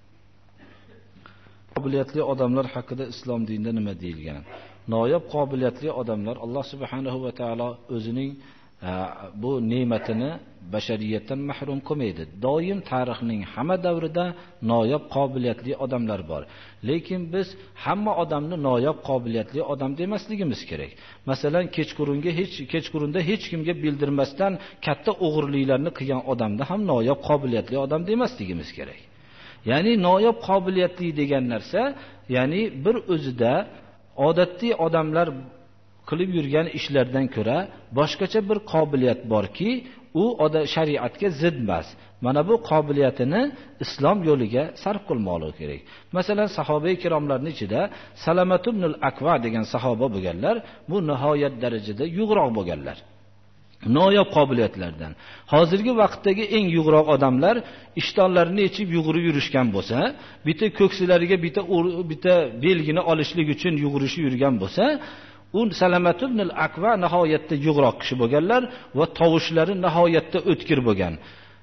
Qobiliyatli odamlar haqida islom dinida nima deyilgan? Noyob qobiliyatli odamlar Alloh subhanahu va taolo o'zining bu ne'matini bashariyatdan mahrum qilmaydi. Doim tarixning hamma davrida noyob qobiliyatli odamlar bor. Lekin biz hamma odamni noyob qobiliyatli odam demasligimiz kerak. Masalan, kechqurunda hech kimga bildirmasdan katta o'g'irliklarni qilgan odamda ham noyob qobiliyatli odam demasligimiz kerak. Ya'ni noyob qobiliyatli degan narsa, ya'ni bir o'zida odatli odamlar qilib yurgan ishlardan ko'ra boshqacha bir qobiliyat borki, u shariatga zid emas. Mana bu qobiliyatini islom yo'liga sarf qilmoqligi kerak. Masalan, sahoba ikromlarning ichida Salamat ibn al-Akva degan sahoba bo'lganlar, bu nihoyat darajada yug'roq bo'lganlar. Noyob qobiliyatlardan. Hozirgi vaqtdagi eng yug'roq odamlar ishtonlarini yechib yugurib yurishgan bo'lsa, bitta ko'ksilariga bitta belgini olishlik uchun yugurishi yurgan bo'lsa, u Salamat ibn al-Akva nihoyatda yug'roq kishi bo'lganlar va tovushlari nihoyatda o'tkir bo'lgan.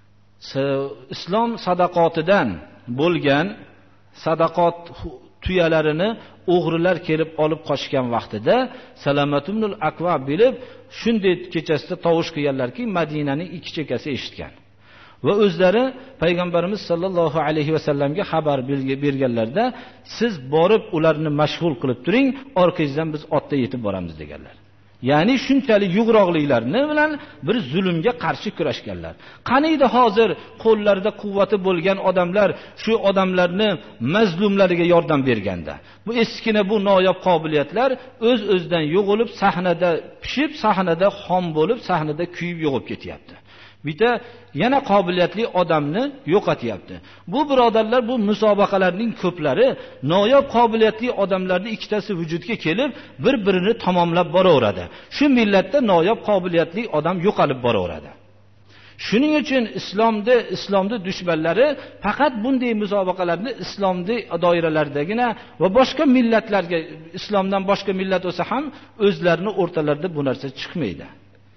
islom sadaqotidan bo'lgan sadaqot tuyalarini o'g'rilar kelib olib qochgan vaqtida Salamatumnul Aqva bilib, shunday kechasida tovush qilganlarki, Madinaning ikki chekkasi eshitgan. Va o'zlari payg'ambarimiz sollallohu alayhi va sallamga xabar berganlarda, siz borib ularni mashg'ul qilib turing, orqangizdan biz otda yetib boramiz deganlar. Ya'ni shunchalik yug'roqliklarni bilan bir zulmga qarshi kurashganlar. Qaniydi hozir qo'llarida quvvati bo'lgan odamlar shu odamlarni mazlumlariga yordam berganda. Bu eskina bu noyob qobiliyatlar o'z-o'zidan yo'qolib, sahnada pishib, sahnada xom bo'lib, sahnada kuyib yo'qib ketyapti. Bitta yana qobiliyatli odamni yo'qotyapti. Bu birodarlar, bu musobaqalarning ko'plari noyob qobiliyatli odamlarning ikkitasi vujudga kelib, bir-birini tamomlab boraveradi. Shu millatda noyob qobiliyatli odam yo'qolib boraveradi. Shuning uchun islomda dushmanlari faqat bunday musobaqalarni islomda doiralardagina va boshqa millatlarga, islomdan boshqa millat bo'lsa ham o'zlarini o'rtalarida bu narsa chiqmaydi.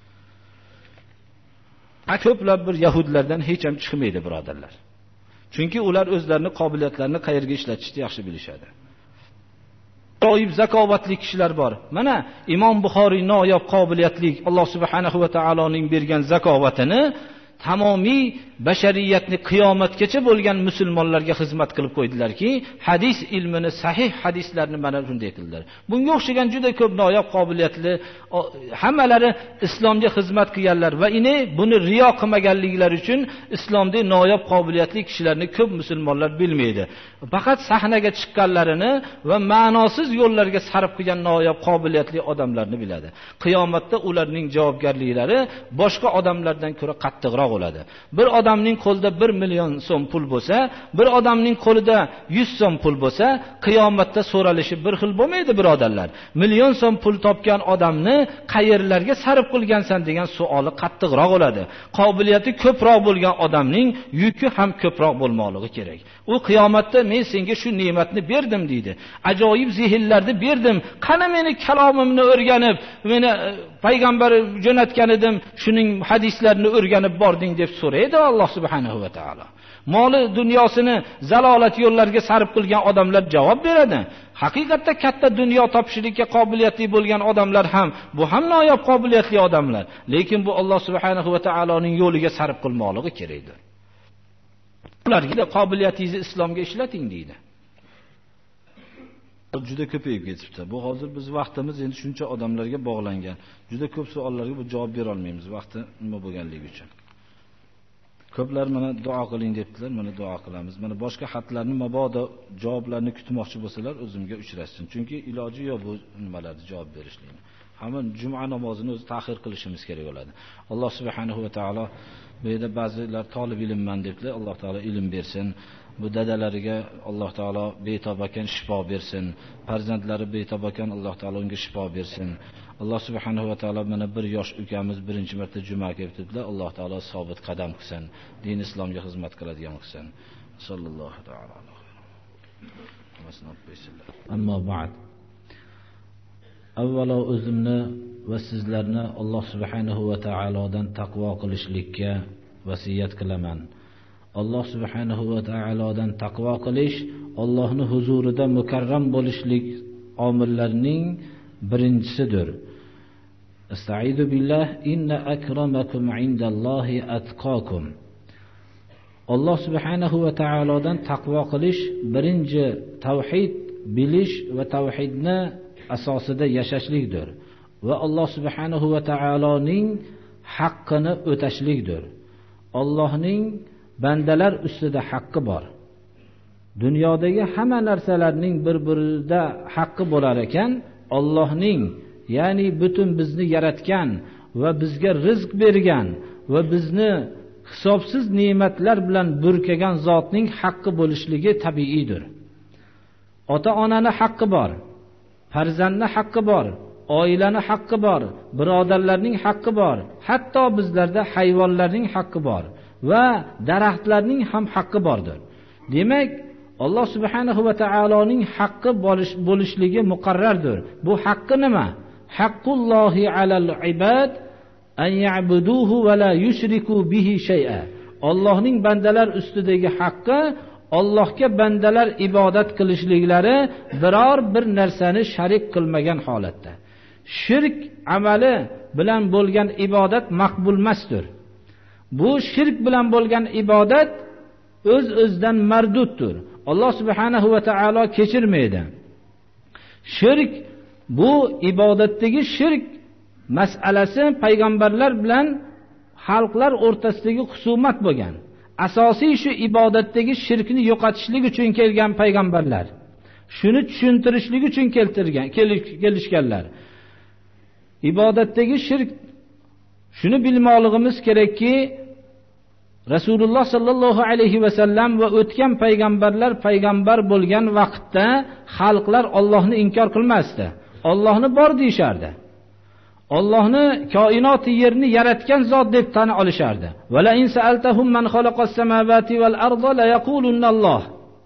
Ko'plab bir yahudlardan hech ham chiqmaydi, birodarlar. Chunki ular o'zlarining qobiliyatlarini qayerga ishlatishni yaxshi bilishadi. Doim zakovatli kishilar bor. Mana Imom Buxoriy noyob qobiliyatli, Alloh subhanahu va taoloning bergan zakovatini tamomiy bashariyatni qiyomatgacha bo'lgan musulmonlarga xizmat qilib qo'ydilarki, hadis ilmini, sahih hadislarni mana shunday qildilar. Bunga o'xshagan juda ko'p noyob qobiliyatli hammalari islomga xizmat qilganlar va buni riyo qilmaganliklari uchun islomda noyob qobiliyatli kishilarni ko'p musulmonlar bilmaydi. Faqat sahnaga chiqqanlarini va ma'nosiz yo'llarga sarf qilgan noyob qobiliyatli odamlarni biladi. Qiyomatda ularning javobgarliklari boshqa odamlardan ko'ra qattiqroq bo'ladi. Bir odamning qo'lida 1 million so'm pul bo'lsa, bir odamning qo'lida 100 so'm pul bo'lsa, qiyomatda so'ralishi bir xil bo'lmaydi, birodarlar. Million so'm pul topgan odamni qayerlarga sarf qilgansan degan savoli qattiqroq bo'ladi. Qobiliyati ko'proq bo'lgan odamning yuki ham ko'proq bo'lmoqligi kerak. U qiyomatda men senga shu ne'matni berdim deydi. Ajoyib zihnlarni berdim. Qani meni kalomimni o'rganib, meni payg'ambar jo'natgan edim, shuning hadislarini o'rganib bording deb so'raydi Alloh subhanahu va taolo. Moli dunyosini zalolat yo'llarga sarf qilgan odamlar javob beradi. Haqiqatda katta dunyo topishlikka qobiliyatli bo'lgan odamlar ham, bu ham noyob qobiliyatli odamlar. Lekin bu Alloh subhanahu va taoloning yo'liga sarf qilmoqligi kerakdir. Ularga qobiliyatingizni islomga ishlating deydi. Juda ko'payib ketibdi. Bu hozir biz vaqtimiz endi shuncha odamlarga bog'langan. Juda ko'p savollarga bu javob bera olmaymiz, vaqti nima bo'lganligi uchun. Ko'plar mana duo qiling debdilar, mana duo qilamiz. Mana boshqa xatlarni mabodo javoblarni kutmoqchi bo'lsalar o'zimga uchrashsin. Chunki iloji yo'q bu nimalarga javob berishlikni. Hamma juma namozini o'zi ta'xir qilishimiz kerak bo'ladi. Alloh subhanahu va taolo bu yerda ba'zilar talib ilmman debdilar. Alloh taolo ilm bersin. Bu dadalariga Alloh taolo betob ekan shifo bersin. Farzandlari betob ekan Alloh taolo unga shifo bersin. Alloh subhanahu va taolo mana bir yosh ukamiz birinchi marta juma kelibdilar. Alloh taolo sobit qadam qilsin. Din islomga xizmat qiladigan qilsin. Sallallohu taala alayhi. Ammo ba'd. Avvalo o'zimni va sizlarni Alloh subhanahu va taolodan taqvo qilishlikka vasiyat qilaman. Alloh subhanahu va taolodan taqvo qilish Allohning huzurida mukarram bo'lishlik omillarining birinchisidir. Estaizu billah inna akramakum indallohi atqakum. Alloh subhanahu va taolodan taqvo qilish birinchi tavhid bilish va tavhidni asosida yashashlikdir va Alloh subhanahu va taoloning haqqini o'tashlikdir. Allohning bandalar ustida haqqi bor. Dunyodagi hamma narsalarning bir-birida haqqi bo'lar ekan, Allohning, ya'ni butun bizni yaratgan va bizga rizq bergan va bizni hisobsiz ne'matlar bilan burkagan zotning haqqi bo'lishligi tabiiydir. Ota-onani haqqi bor, farzandning haqqi bor, oilaning haqqi bor, birodarlarning haqqi bor, hatto bizlarda hayvonlarning haqqi bor va daraxtlarning ham haqqi bordir. Demak, Alloh subhanahu va taoloning haqqi bo'lishligi muqarrardir. Bu haqqi nima? Haqqullohi alal ibad an ya'buduhu va la yushriku bihi shay'a.
Allohning bandalar ustidagi haqqi, Allohga bandalar ibodat qilishliklari biror bir narsani sharik qilmagan holatda. Shirk amali bilan bo'lgan ibodat maqbul emasdir. Bu shirk bilan bo'lgan ibodat o'z-o'zidan marduddir. Alloh subhanahu va taolo kechirmaydi. Shirk, bu ibodatdagi shirk masalasi payg'ambarlar bilan xalqlar o'rtasidagi husumat bo'lgan. Asosiy shu ibodatdagi shirkni yo'qotishlik uchun kelgan payg'ambarlar. Shuni tushuntirishlik uchun kelishganlar. Ibodatdagi shirk, shuni bilmoqligimiz kerakki, Rasululloh sallallohu alayhi va sallam va o'tgan payg'ambarlar payg'ambar bo'lgan vaqtda xalqlar Allohni inkor qilmasdi. Allohni bor deyishardi. Allohni koinoti yerni yaratgan zot deb tan olishardi. Va la in sa'altahum man khalaqas samawati val arda la yaqulunalloh.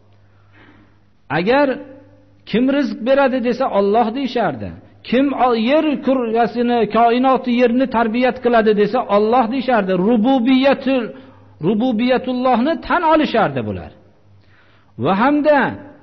Agar kim rizq beradi desa Alloh deyishardi. Kim yer kurrasini, koinoti yerni tarbiyat qiladi desa Alloh deyishardi. Rububiyatullohni tan olishardi bular. Va hamda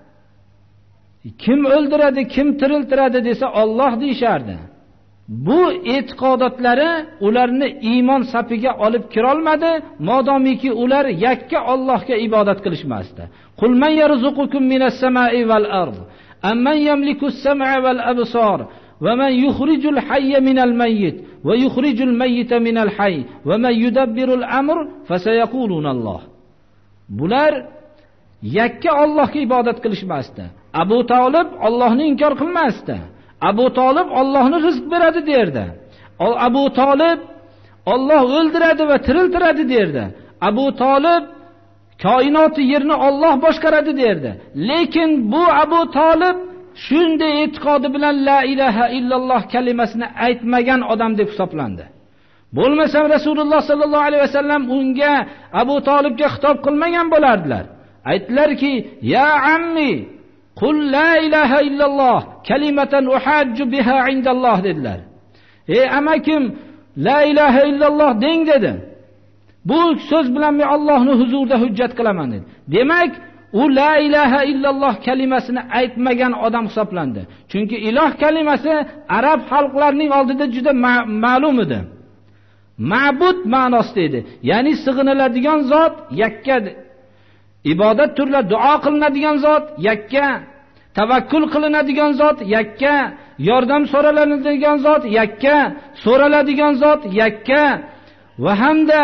kim o'ldiradi, kim tiriltiradi desa Alloh deyishardi. Bu e'tiqodotlari ularni iymon safiga olib kira olmadi, modomiki ular yakka Allohga ibodat qilishmasdi. Qul man yarzuqukum minas samai val ard amman yamliku as-sam'a val absar va man yukhrijul hayya minal mayyit va yukhrijul mayyita minal hayy va man yudabbirul amr fasayaqulunalloh. Bular yakka Allohga ibodat qilishmasdi. Abu Talib Allohni inkor qilmasdi. Abu Talib Allohni rizq beradi derdi. Abu Talib Alloh o'ldiradi va tiriltiradi derdi. Abu Talib koinoti yerni Alloh boshqaradi derdi. Lekin bu Abu Talib shunday e'tiqodi bilan la ilaha illalloh kalimasini aytmagan odam deb hisoblandi. Bo'lmasa Rasululloh sallallohu alayhi vasallam unga Abu Talibga xitob qilmagan bo'lardilar. Aytdilarki: "Ya ammi, qul la ilaha illalloh kalimatan uhajju biha indalloh" dedilar. Ey amakim, la ilaha illalloh deng dedi. Bu so'z bilan men Allohning huzurida hujjat qilaman dedi. Demak, u la ilaha illalloh kalimasini aytmagan odam hisoblandi. Chunki iloh kalimasi arab xalqlarining oldida juda ma'lum edi. Ma'bud ma'nosida edi. Ya'ni sig'iniladigan zot yakka. Ibodat turlar, duo qilinadigan zot yakka, tavakkul qilinadigan zot yakka, yordam so'raladigan zot yakka, so'raladigan zot yakka va hamda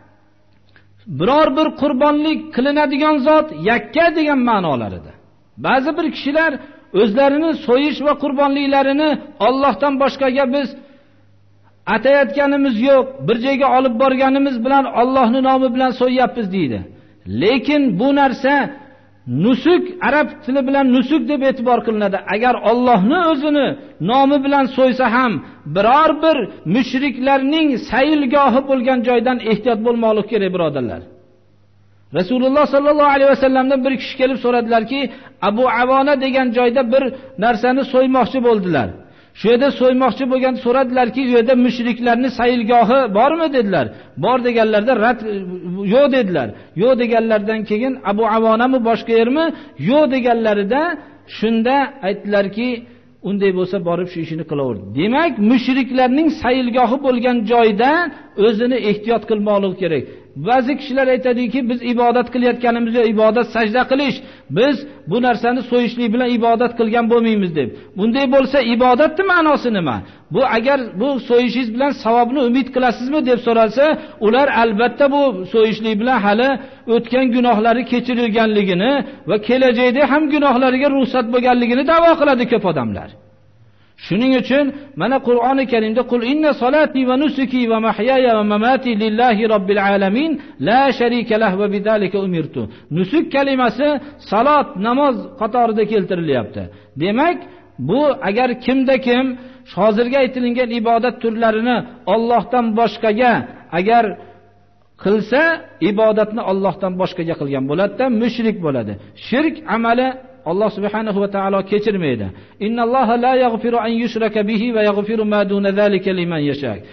biror bir qurbonlik qilinadigan zot yakka degan ma'nolar edi. Ba'zi bir kishilar o'zlarini so'yish va qurbonliklarini Allohdan boshqaga biz atayotganimiz yo'q, bir joyga olib borganimiz bilan Allohning nomi bilan so'yyapmiz deydi. Lekin bu narsa nusuk, arab tili bilan nusuk deb e'tibor qilinadi. Agar Allohni o'zini nomi bilan so'ysa ham biror bir mushriklarning sayilgohi bo'lgan joydan ehtiyot bo'lmoqlik kerak, birodarlar. Rasululloh sallallohu alayhi vasallamdan bir kishi kelib so'radilarki, Abu Avona degan joyda bir narsani so'ymoqchi bo'ldilar. Shu yerda so'ymoqchi bo'lgan so'radilarki, u yerda mushriklarning sayilgohi bormi dedilar. Bor deganlarda rad yo'q dedilar. Yo'q deganlardan keyin Abu Avonami boshqa yermi? Yo'q deganlarida shunda aytdilarki, unday bo'lsa borib shu ishini qilaver. Demak, mushriklarning sayilgohi bo'lgan joyda o'zini ehtiyot qilmoqlik kerak. Ba'zi kishilar aytadiki, biz ibodat qilayotganimizda ibodat sajda qilish, biz bu narsani so'yishlik bilan ibodat qilgan bo'lmaymiz deb. Bunday bo'lsa ibodatning ma'nosi nima? Bu agar bu so'yishingiz bilan savobni umid qilasizmi deb so'ralsa, ular albatta bu so'yishlik bilan hali o'tgan gunohlari kechirilganligini va kelajakda ham gunohlariga ruxsat bo'lganligini da'vo qiladi ko'p odamlar. Shuning uchun mana Qur'oni Karimda qul inna solati va nusuki va mahyaya va mamati lillahi robbil alamin la sharika lahu va bidalika umirtu. Nusuk kalimasi salat, namoz qatorida keltirilyapti. Demak, bu agar kimda kim hozirga aytilgan ibodat turlarini Allohdan boshqaga agar qilsa, ibodatni Allohdan boshqaga qilgan bo'ladi-da, mushrik bo'ladi. Shirk amali Allah subhanahu va taolo kechirmaydi. Innalloha la yaghfiru an yushraka bihi va yaghfiru ma duna zalika liman yasha.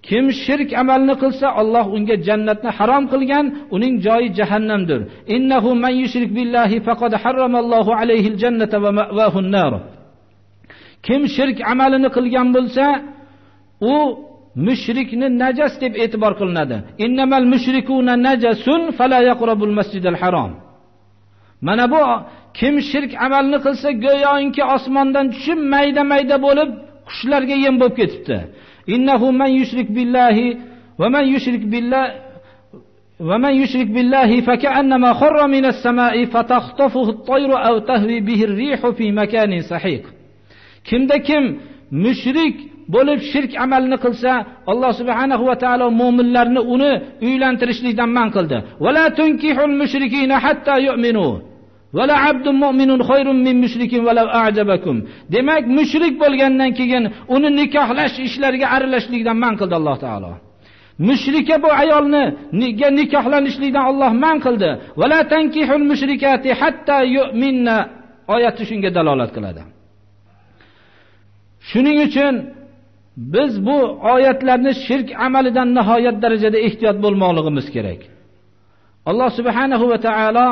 Kim shirk amalni qilsa, Alloh unga jannatni harom qilgan, uning joyi jahannamdir. Innahu man yushrik billahi faqad harramallohu alayhi al-jannata va ma'wahu an-nar. Kim shirk amalini qilgan bo'lsa, u mushrikni najas deb e'tibor qilinadi. Innamal mushrikuna najasun fala yaqrabul masjidal harom. Mana bu kim shirk amalni qilsa, go'yoki osmondan tushib mayda-mayda bo'lib qushlarga yem bo'lib ketibdi. Innahu man yushrik billahi va man yushrik billahi fakannama kharra minas samai fatakhtafuhu at-tayru aw tahwi bihi ar-rihu fi makanin sahiq. Kimda kim mushrik bo'lib shirk amalni qilsa, Alloh subhanahu va taolo mu'minlarni uni uylantirishlikdan man qildi. Va la tunkihul mushrikina hatta yu'minu. Va la 'abdun mu'minun khayrun min mushrikin walau a'jabakum. Demak, mushrik bo'lgandan keyin uni nikohlash ishlariga aralashishlikdan man qildi Alloh taolo. Mushrika bu ayolni nikohlanishlikdan Alloh man qildi. Va la tankihul mushrikati hatta yu'minna. Oyati shunga dalolat qiladi. Shuning uchun biz bu oyatlarni shirk amalidan nihoyat darajada ehtiyot bo'lmoqligimiz kerak. Alloh subhanahu va taolo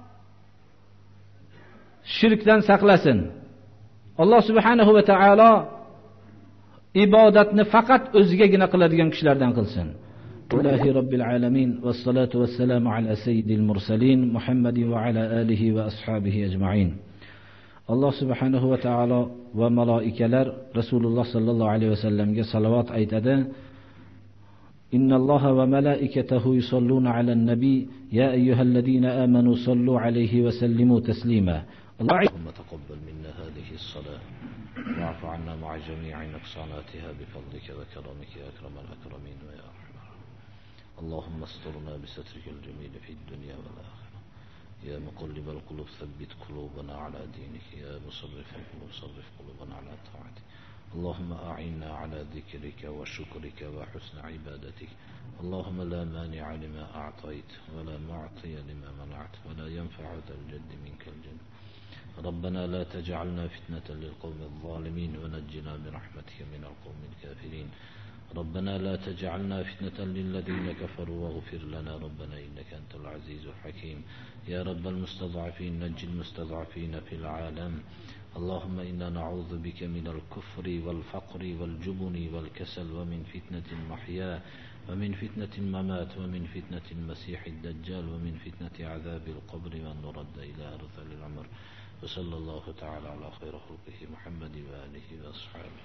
shirkdan saqlasin. Alloh subhanahu va taolo ibodatni faqat o'zigagina qiladigan kishilardan qilsin. Allohi robbil alamin vas salatu vassalamu ala sayyidil mursalin Muhammadin va ala alihi va ashabihi ajma'in. Alloh subhanahu va taolo va malaikalar Rasululloh sallallohu alayhi vasallamga salovat aytadi. Innalloha va malaikatahu yusalluna alan nabi ya ayyuhalladhina amanu sallu alayhi va sallimu taslima. Allahumma taqabbal minna hadhihi as-salah wa'fu 'anna ma'a jami'i nuqsanatiha bi fadlika wa karamika ya akramal akramin wa ya arhamar. Allahumma asturna bi satrikal jamil fi ad-dunya wal akhirah. يا مقلب القلوب ثبت قلوبنا على دينك يا مصرف القلوب صرف قلوبنا على طاعتك اللهم أعنا على ذكرك وشكرك وحسن عبادتك اللهم لا مانع لما أعطيت ولا معطي لما منعت ولا ينفع ذا الجد منك الجد ربنا لا تجعلنا فتنة للقوم الظالمين ونجنا برحمتك من القوم الكافرين ربنا لا تجعلنا فتنة للذين كفروا واغفر لنا ربنا إنك أنت العزيز الحكيم يا رب المستضعفين نجي المستضعفين في العالم اللهم إنا نعوذ بك من الكفر والفقر والجبن والكسل ومن فتنة المحيا ومن فتنة الممات ومن فتنة المسيح الدجال ومن فتنة عذاب القبر وأن نرد إلى أرذل العمر وصلى الله تعالى على خير خلقه محمد وآله وأصحابه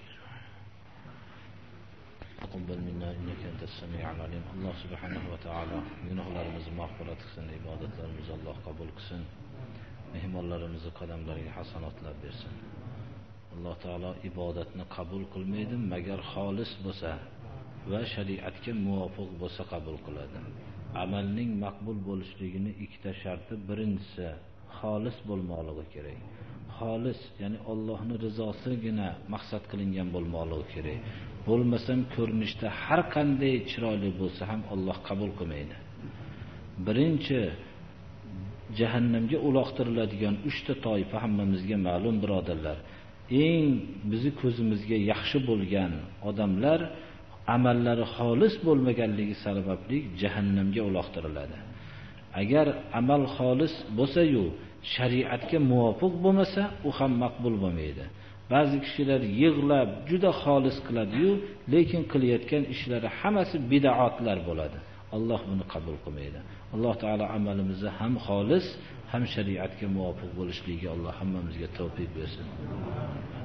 تقبل منا إنك أنت السميع العليم الله سبحانه وتعالى günahlarımızı mağfiret kılsın, ibadetlerimizi Allah kabul kılsın, mehmonlarımızı qadamlariga hasanatlar bersin. Allah Taala ibodatni qabul qilmaydi, magar xolis bo'lsa va shariatga muvofiq bo'lsa qabul qiladi. Amalning maqbul bo'lishligini ikkita sharti, birinchisi xolis bo'lmoqligi kerak. Xolis, ya'ni Allohning rizosigina maqsad qilingan bo'lmoqligi kerak. Bo'lmasam ko'rinishda har qanday chiroyli bo'lsa ham Alloh qabul qilmaydi. Birinchi jahannamga uloqtiriladigan 3 ta toifa hammamizga ma'lum birodarlar. Eng bizi ko'zimizga yaxshi bo'lgan odamlar amallari xolis bo'lmaganligi sababli jahannamga uloqtiriladi. Agar amal xolis bo'lsa-yu, shariatga muvofiq bo'lmasa, u ham maqbul bo'lmaydi. Ba'zi kishilar yig'lab juda xolis qiladi-yu, lekin qilayotgan ishlari hammasi bid'atlar bo'ladi. Alloh buni qabul qilmaydi. Alloh taolo amalimizni ham xolis, ham shariatga muvofiq bo'lishligiga Alloh hammamizga tavfiq bersin.